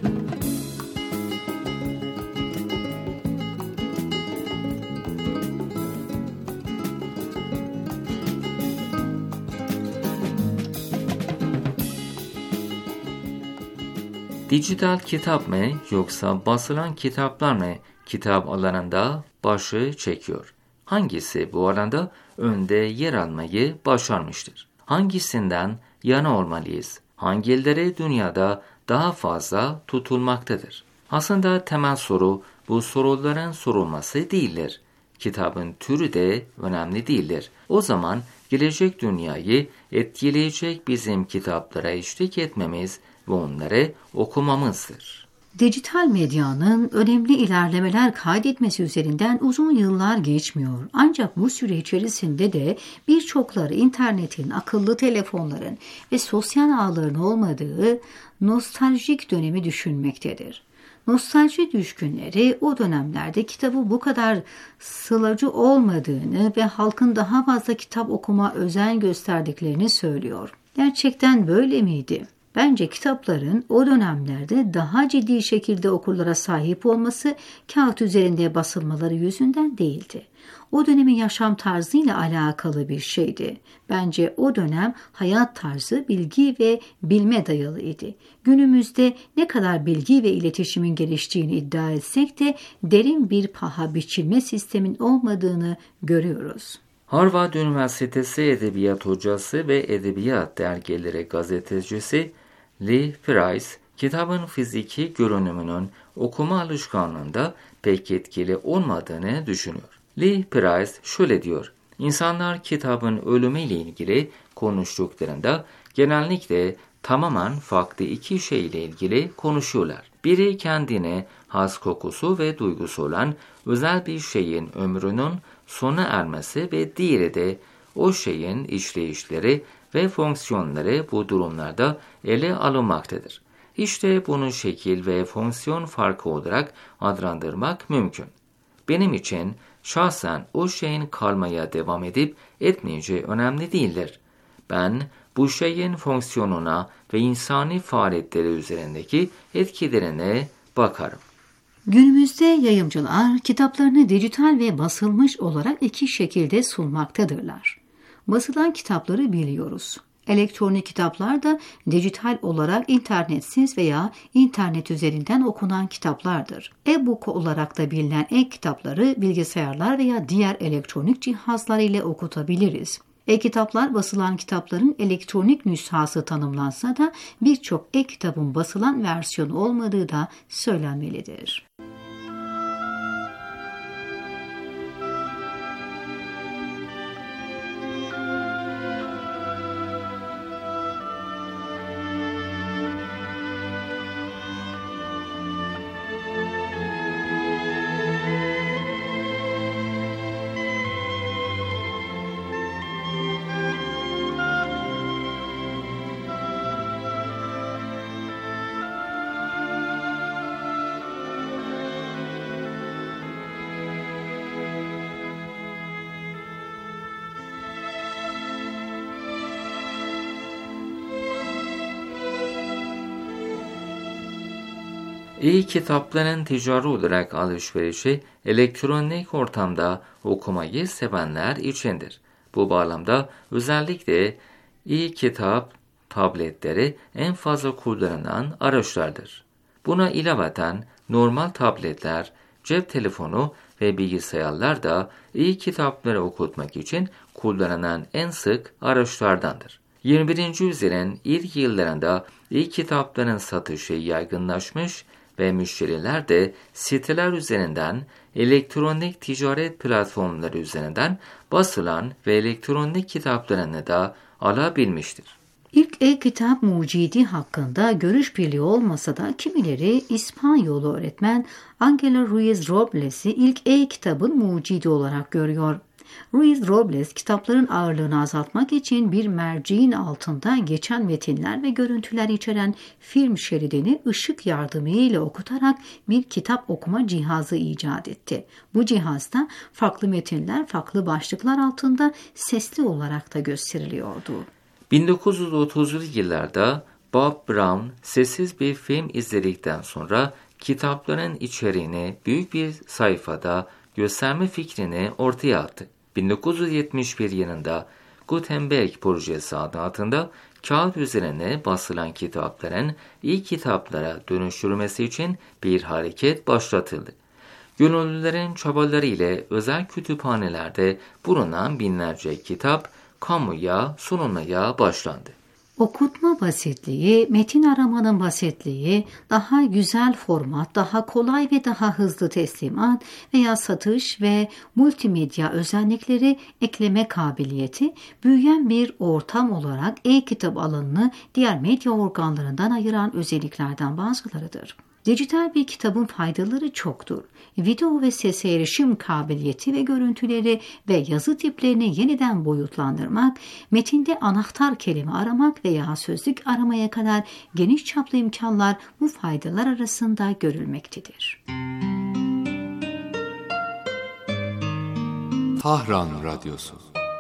Dijital kitap mı yoksa basılan kitaplar mı kitap alanında başı çekiyor? Hangisi bu alanda önde yer almayı başarmıştır? Hangisinden yana olmalıyız? Hangileri dünyada daha fazla tutulmaktadır? Aslında temel soru bu soruların sorulması değildir. Kitabın türü de önemli değildir. O zaman gelecek dünyayı etkileyecek bizim kitaplara eşlik etmemiz ve onları okumamızdır. Dijital medyanın önemli ilerlemeler kaydetmesi üzerinden uzun yıllar geçmiyor. Ancak bu süre içerisinde de birçokları internetin, akıllı telefonların ve sosyal ağların olmadığı nostaljik dönemi düşünmektedir. Nostalji düşkünleri o dönemlerde kitabı bu kadar sılacı olmadığını ve halkın daha fazla kitap okuma özen gösterdiklerini söylüyor. Gerçekten böyle miydi? Bence kitapların o dönemlerde daha ciddi şekilde okurlara sahip olması kağıt üzerinde basılmaları yüzünden değildi. O dönemin yaşam tarzıyla alakalı bir şeydi. Bence o dönem hayat tarzı bilgi ve bilme dayalıydı. Günümüzde ne kadar bilgi ve iletişimin geliştiğini iddia etsek de derin bir paha biçilme sistemin olmadığını görüyoruz. Harvard Üniversitesi Edebiyat Hocası ve Edebiyat Dergileri gazetecisi Lee Price, kitabın fiziki görünümünün okuma alışkanlığında pek etkili olmadığını düşünüyor. Lee Price şöyle diyor: İnsanlar kitabın ölümüyle ilgili konuştuklarında genellikle tamamen farklı iki şeyle ilgili konuşuyorlar. Biri kendine has kokusu ve duygusu olan özel bir şeyin ömrünün sona ermesi ve diğeri de o şeyin işleyişleri ve fonksiyonları bu durumlarda ele alınmaktadır. İşte bunu şekil ve fonksiyon farkı olarak adlandırmak mümkün. Benim için şahsen o şeyin kalmaya devam edip etmeyeceği önemli değildir. Ben bu şeyin fonksiyonuna ve insani faaliyetleri üzerindeki etkilerine bakarım. Günümüzde yayımcılar kitaplarını dijital ve basılmış olarak iki şekilde sunmaktadırlar. Basılan kitapları biliyoruz. Elektronik kitaplar da dijital olarak internetsiz veya internet üzerinden okunan kitaplardır. E-book olarak da bilinen e-kitapları bilgisayarlar veya diğer elektronik cihazlar ile okutabiliriz. E-kitaplar basılan kitapların elektronik nüshası tanımlansa da birçok e-kitabın basılan versiyonu olmadığı da söylenmelidir. E-kitapların ticari olarak alışverişi elektronik ortamda okumayı sevenler içindir. Bu bağlamda özellikle e-kitap tabletleri en fazla kullanılan araçlardır. Buna ilaveten normal tabletler, cep telefonu ve bilgisayarlar da e-kitapları okutmak için kullanılan en sık araçlardandır. 21. yüzyılın ilk yıllarında e-kitapların satışı yaygınlaşmış ve müşteriler de siteler üzerinden, elektronik ticaret platformları üzerinden basılan ve elektronik kitaplarını da alabilmiştir. İlk e-kitap mucidi hakkında görüş birliği olmasa da kimileri İspanyolu öğretmen Angela Ruiz Robles'i ilk e-kitabın mucidi olarak görüyor. Ruiz Robles, kitapların ağırlığını azaltmak için bir merceğin altından geçen metinler ve görüntüler içeren film şeridini ışık yardımıyla okutarak bir kitap okuma cihazı icat etti. Bu cihazda farklı metinler farklı başlıklar altında sesli olarak da gösteriliyordu. 1930'lu yıllarda Bob Brown sessiz bir film izledikten sonra kitapların içeriğini büyük bir sayfada gösterme fikrini ortaya attı. 1971 yılında Gutenberg projesi adı altında kağıt üzerine basılan kitapların kitaplara dönüştürülmesi için bir hareket başlatıldı. Gönüllülerin çabaları ile özel kütüphanelerde bulunan binlerce kitap kamuya sunulmaya başlandı. Okutma basitliği, metin aramanın basitliği, daha güzel format, daha kolay ve daha hızlı teslimat veya satış ve multimedya özellikleri ekleme kabiliyeti, büyüyen bir ortam olarak e-kitap alanını diğer medya organlarından ayıran özelliklerden bazılarıdır. Dijital bir kitabın faydaları çoktur. Video ve sese erişim kabiliyeti ve görüntüleri ve yazı tiplerini yeniden boyutlandırmak, metinde anahtar kelime aramak veya sözlük aramaya kadar geniş çaplı imkanlar bu faydalar arasında görülmektedir. Tahran Radyosu.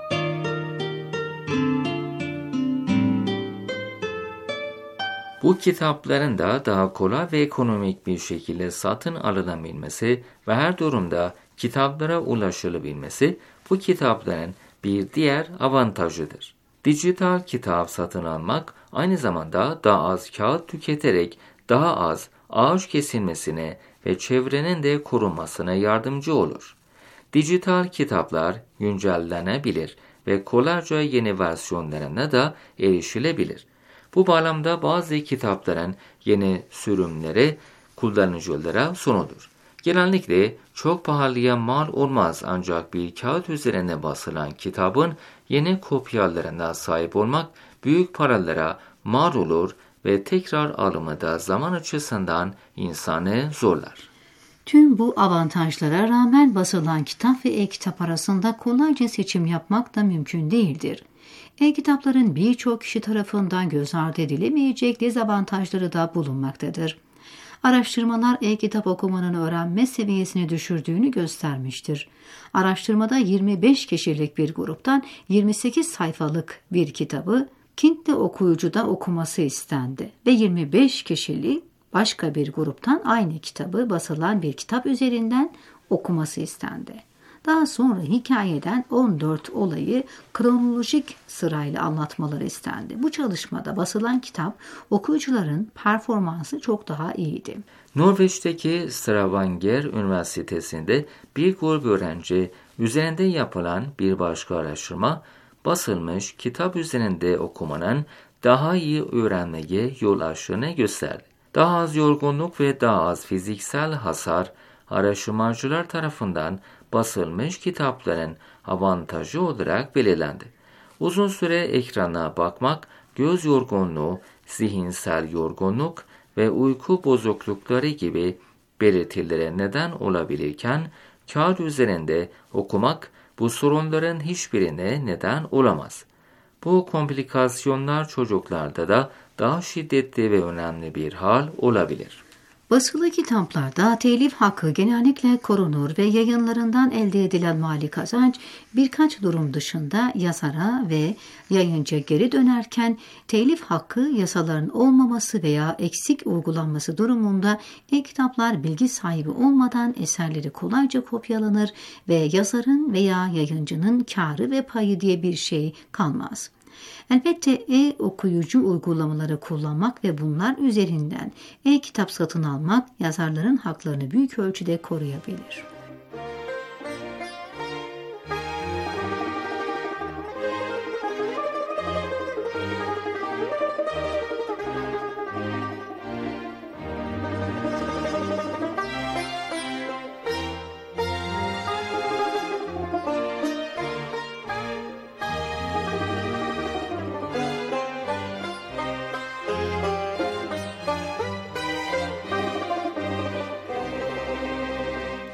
Bu kitapların da daha kolay ve ekonomik bir şekilde satın alınabilmesi ve her durumda kitaplara ulaşılabilmesi bu kitapların bir diğer avantajıdır. Dijital kitap satın almak aynı zamanda daha az kağıt tüketerek daha az ağaç kesilmesine ve çevrenin de korunmasına yardımcı olur. Dijital kitaplar güncellenebilir ve kolayca yeni versiyonlarına da erişilebilir. Bu bağlamda bazı kitapların yeni sürümleri kullanıcılara sunulur. Genellikle çok pahalıya mal olmaz ancak bir kağıt üzerine basılan kitabın yeni kopyalarına sahip olmak büyük paralara mal olur ve tekrar alımı da zaman açısından insanı zorlar. Tüm bu avantajlara rağmen basılan kitap ve e-kitap arasında kolayca seçim yapmak da mümkün değildir. E-kitapların birçok kişi tarafından göz ardı edilemeyecek dezavantajları da bulunmaktadır. Araştırmalar e-kitap okumanın öğrenme seviyesini düşürdüğünü göstermiştir. Araştırmada 25 kişilik bir gruptan 28 sayfalık bir kitabı Kindle okuyucuda okuması istendi ve 25 kişilik başka bir gruptan aynı kitabı basılan bir kitap üzerinden okuması istendi. Daha sonra hikayeden 14 olayı kronolojik sırayla anlatmaları istendi. Bu çalışmada basılan kitap okuyucuların performansı çok daha iyiydi. Norveç'teki Stavanger Üniversitesi'nde bir grup öğrenci üzerinde yapılan bir başka araştırma basılmış kitap üzerinde okumanın daha iyi öğrenmeye yol açtığını gösterdi. Daha az yorgunluk ve daha az fiziksel hasar araştırmacılar tarafından basılmış kitapların avantajı olarak belirlendi. Uzun süre ekrana bakmak, göz yorgunluğu, zihinsel yorgunluk ve uyku bozuklukları gibi belirtilere neden olabilirken, kağıt üzerinde okumak bu sorunların hiçbirine neden olamaz. Bu komplikasyonlar çocuklarda da daha şiddetli ve önemli bir hal olabilir. Basılı kitaplarda telif hakkı genellikle korunur ve yayınlarından elde edilen mali kazanç birkaç durum dışında yazara ve yayıncıya geri dönerken telif hakkı yasaların olmaması veya eksik uygulanması durumunda e-kitaplar bilgi sahibi olmadan eserleri kolayca kopyalanır ve yazarın veya yayıncının kârı ve payı diye bir şey kalmaz. Elbette e-okuyucu uygulamaları kullanmak ve bunlar üzerinden e-kitap satın almak yazarların haklarını büyük ölçüde koruyabilir.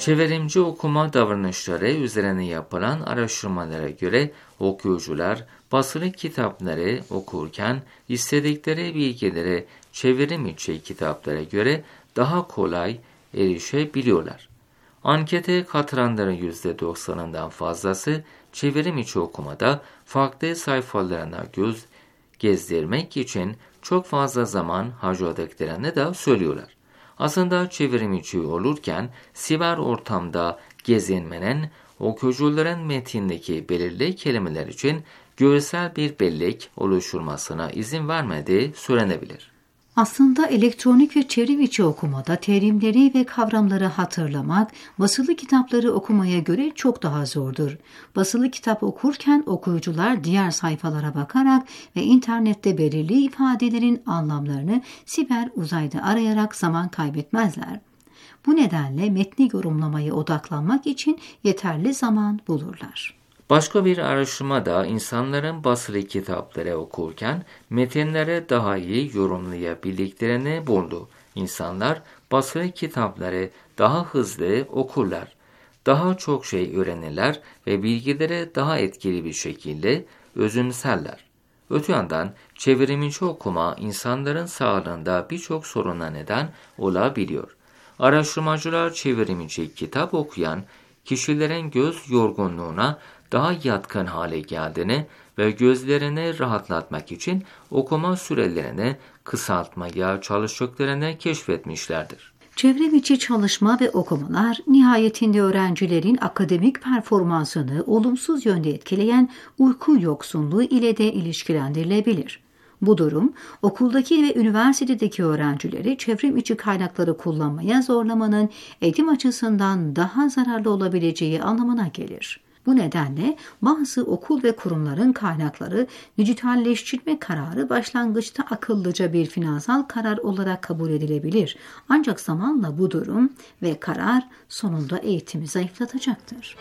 Çevrimci okuma davranışları üzerine yapılan araştırmalara göre okuyucular basılı kitapları okurken istedikleri bilgilere çevrim içi kitaplara göre daha kolay erişebiliyorlar. Ankete katılanların %90'ından fazlası çevrim içi okumada farklı sayfalarına göz gezdirmek için çok fazla zaman harcadıklarını da söylüyorlar. Aslında çevrim içi olurken siber ortamda gezinmenin okuyucuların metindeki belirli kelimeler için görsel bir bellek oluşturmasına izin vermediği söylenebilir. Aslında elektronik ve çevrim içi okumada terimleri ve kavramları hatırlamak basılı kitapları okumaya göre çok daha zordur. Basılı kitap okurken okuyucular diğer sayfalara bakarak ve internette belirli ifadelerin anlamlarını siber uzayda arayarak zaman kaybetmezler. Bu nedenle metni yorumlamaya odaklanmak için yeterli zaman bulurlar. Başka bir araştırmada insanların basılı kitapları okurken metinleri daha iyi yorumlayabildiklerini buldu. İnsanlar basılı kitapları daha hızlı okurlar, daha çok şey öğrenirler ve bilgileri daha etkili bir şekilde özümserler. Öte yandan çevrimiçi okuma insanların sağlığında birçok soruna neden olabiliyor. Araştırmacılar çevrimiçi kitap okuyan kişilerin göz yorgunluğuna daha yatkın hale geldiğini ve gözlerini rahatlatmak için okuma sürelerini kısaltmaya çalıştıklarını keşfetmişlerdir. Çevrim içi çalışma ve okumalar nihayetinde öğrencilerin akademik performansını olumsuz yönde etkileyen uyku yoksunluğu ile de ilişkilendirilebilir. Bu durum okuldaki ve üniversitedeki öğrencileri çevrim içi kaynakları kullanmaya zorlamanın eğitim açısından daha zararlı olabileceği anlamına gelir. Bu nedenle bazı okul ve kurumların kaynakları dijitalleştirme kararı başlangıçta akıllıca bir finansal karar olarak kabul edilebilir. Ancak zamanla bu durum ve karar sonunda eğitimi zayıflatacaktır.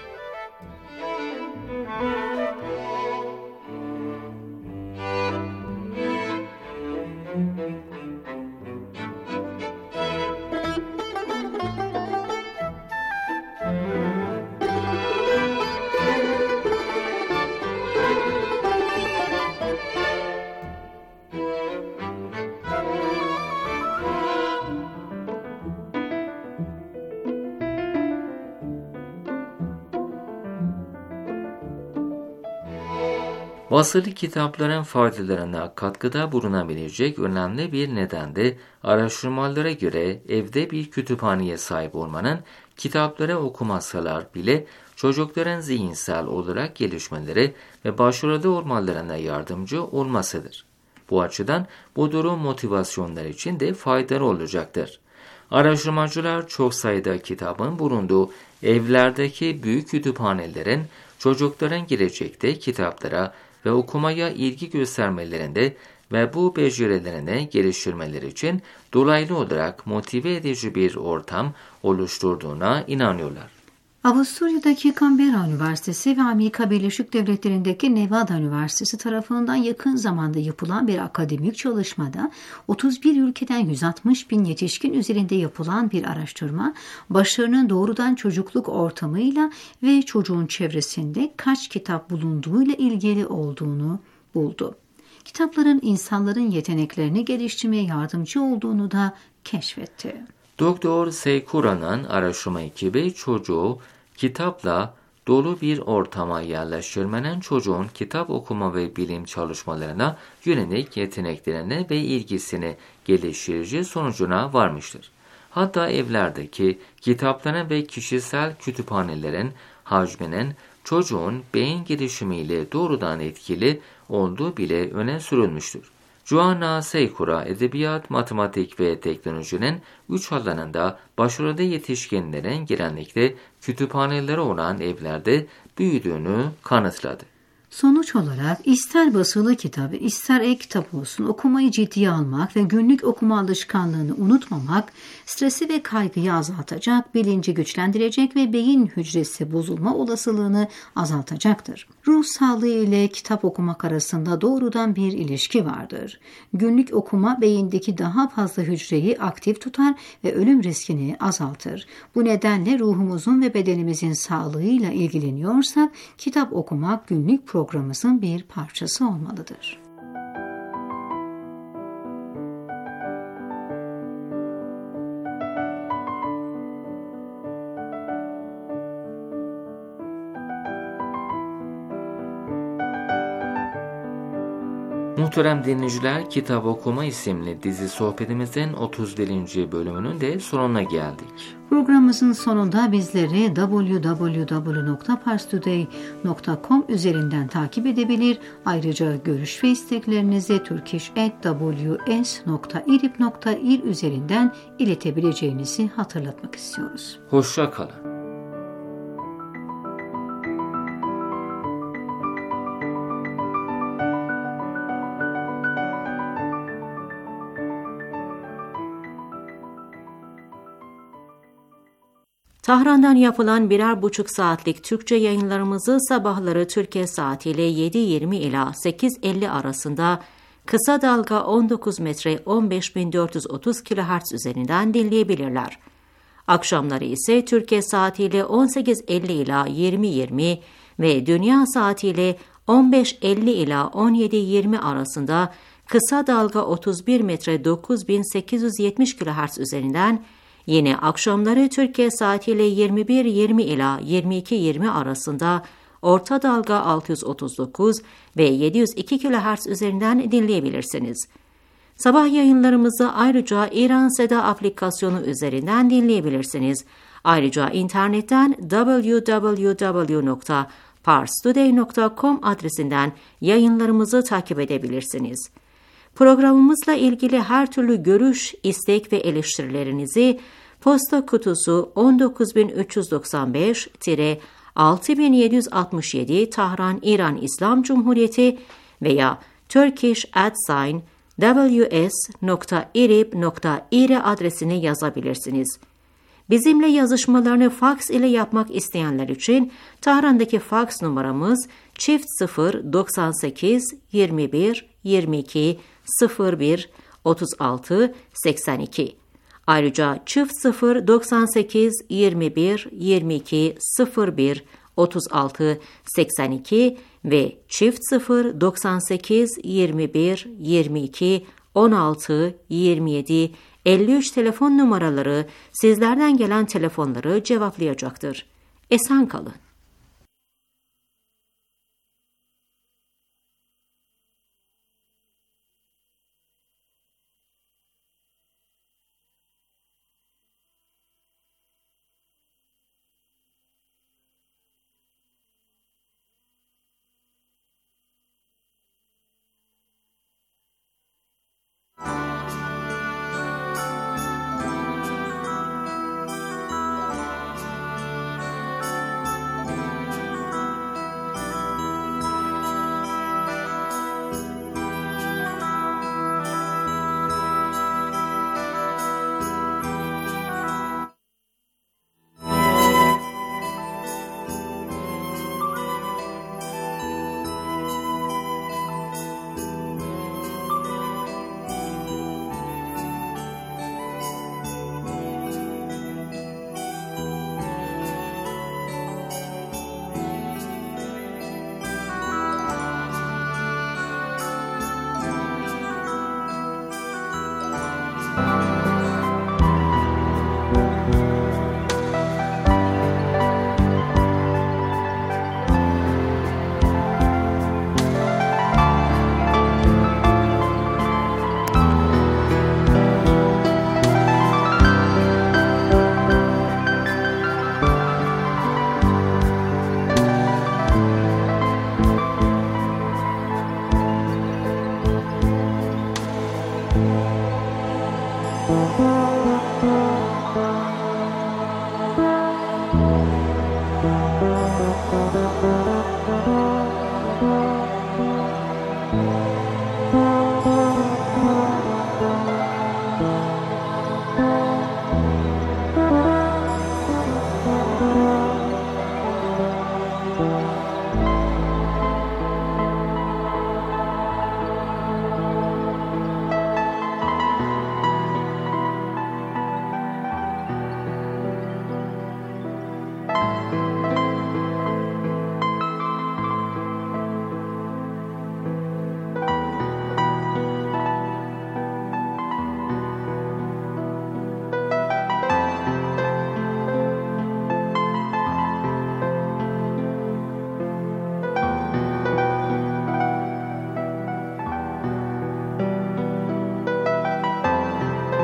Basılı kitapların faydalarına katkıda bulunabilecek önemli bir neden de araştırmalara göre evde bir kütüphaneye sahip olmanın kitapları okumasalar bile çocukların zihinsel olarak gelişmeleri ve başarılı olmalarına yardımcı olmasıdır. Bu açıdan bu durum motivasyonlar için de faydalı olacaktır. Araştırmacılar çok sayıda kitabın bulunduğu evlerdeki büyük kütüphanelerin çocukların gelecekte kitaplara ve okumaya ilgi göstermelerinde ve bu becerilerini geliştirmeleri için dolaylı olarak motive edici bir ortam oluşturduğuna inanıyorlar. Avusturya'daki Canberra Üniversitesi ve Amerika Birleşik Devletleri'ndeki Nevada Üniversitesi tarafından yakın zamanda yapılan bir akademik çalışmada 31 ülkeden 160 bin yetişkin üzerinde yapılan bir araştırma, başarının doğrudan çocukluk ortamıyla ve çocuğun çevresinde kaç kitap bulunduğuyla ilgili olduğunu buldu. Kitapların insanların yeteneklerini geliştirmeye yardımcı olduğunu da keşfetti. Doktor Seykura'nın araştırma ekibi çocuğu kitapla dolu bir ortama yerleştirmenin çocuğun kitap okuma ve bilim çalışmalarına yönelik yeteneklerini ve ilgisini geliştirici sonucuna varmıştır. Hatta evlerdeki kitapların ve kişisel kütüphanelerin hacminin çocuğun beyin gelişimiyle doğrudan etkili olduğu bile öne sürülmüştür. Joanna Seykura, edebiyat, matematik ve teknolojinin 3 alanında başarılı yetişkinlerin genellikle kütüphaneleri olan evlerde büyüdüğünü kanıtladı. Sonuç olarak ister basılı kitap, ister e-kitap olsun okumayı ciddiye almak ve günlük okuma alışkanlığını unutmamak, stresi ve kaygıyı azaltacak, bilinci güçlendirecek ve beyin hücresi bozulma olasılığını azaltacaktır. Ruh sağlığı ile kitap okumak arasında doğrudan bir ilişki vardır. Günlük okuma beyindeki daha fazla hücreyi aktif tutar ve ölüm riskini azaltır. Bu nedenle ruhumuzun ve bedenimizin sağlığıyla ilgileniyorsak kitap okumak günlük programımızın bir parçası olmalıdır. Muhterem dinleyiciler, Kitap Okuma isimli dizi sohbetimizin 31. bölümünün de sonuna geldik. Programımızın sonunda bizleri www.parstoday.com üzerinden takip edebilir. Ayrıca görüş ve isteklerinizi turkish@ws.irib.ir üzerinden iletebileceğinizi hatırlatmak istiyoruz. Hoşça kalın. Tahran'dan yapılan 1,5 saatlik Türkçe yayınlarımızı sabahları Türkiye saatiyle 7:20 ila 8:50 arasında kısa dalga 19 metre 15.430 kHz üzerinden dinleyebilirler. Akşamları ise Türkiye saatiyle 18:50 ila 20:20 ve dünya saatiyle 15:50 ila 17:20 arasında kısa dalga 31 metre 9870 kHz üzerinden, yine akşamları Türkiye saatiyle 21:20 ila 22:20 arasında orta dalga 639 ve 702 kHz üzerinden dinleyebilirsiniz. Sabah yayınlarımızı ayrıca İran Seda aplikasyonu üzerinden dinleyebilirsiniz. Ayrıca internetten www.parstoday.com adresinden yayınlarımızı takip edebilirsiniz. Programımızla ilgili her türlü görüş, istek ve eleştirilerinizi posta kutusu 19395-6767 Tahran, İran İslam Cumhuriyeti veya turkish@ws.irib.ir adresine yazabilirsiniz. Bizimle yazışmalarını faks ile yapmak isteyenler için Tahran'daki faks numaramız çift 098 21 22 01 36 82. Ayrıca çift 098 21 22 01 36 82 ve çift 098 21 22 16 27 53 telefon numaraları sizlerden gelen telefonları cevaplayacaktır. Esen kalın. Müzik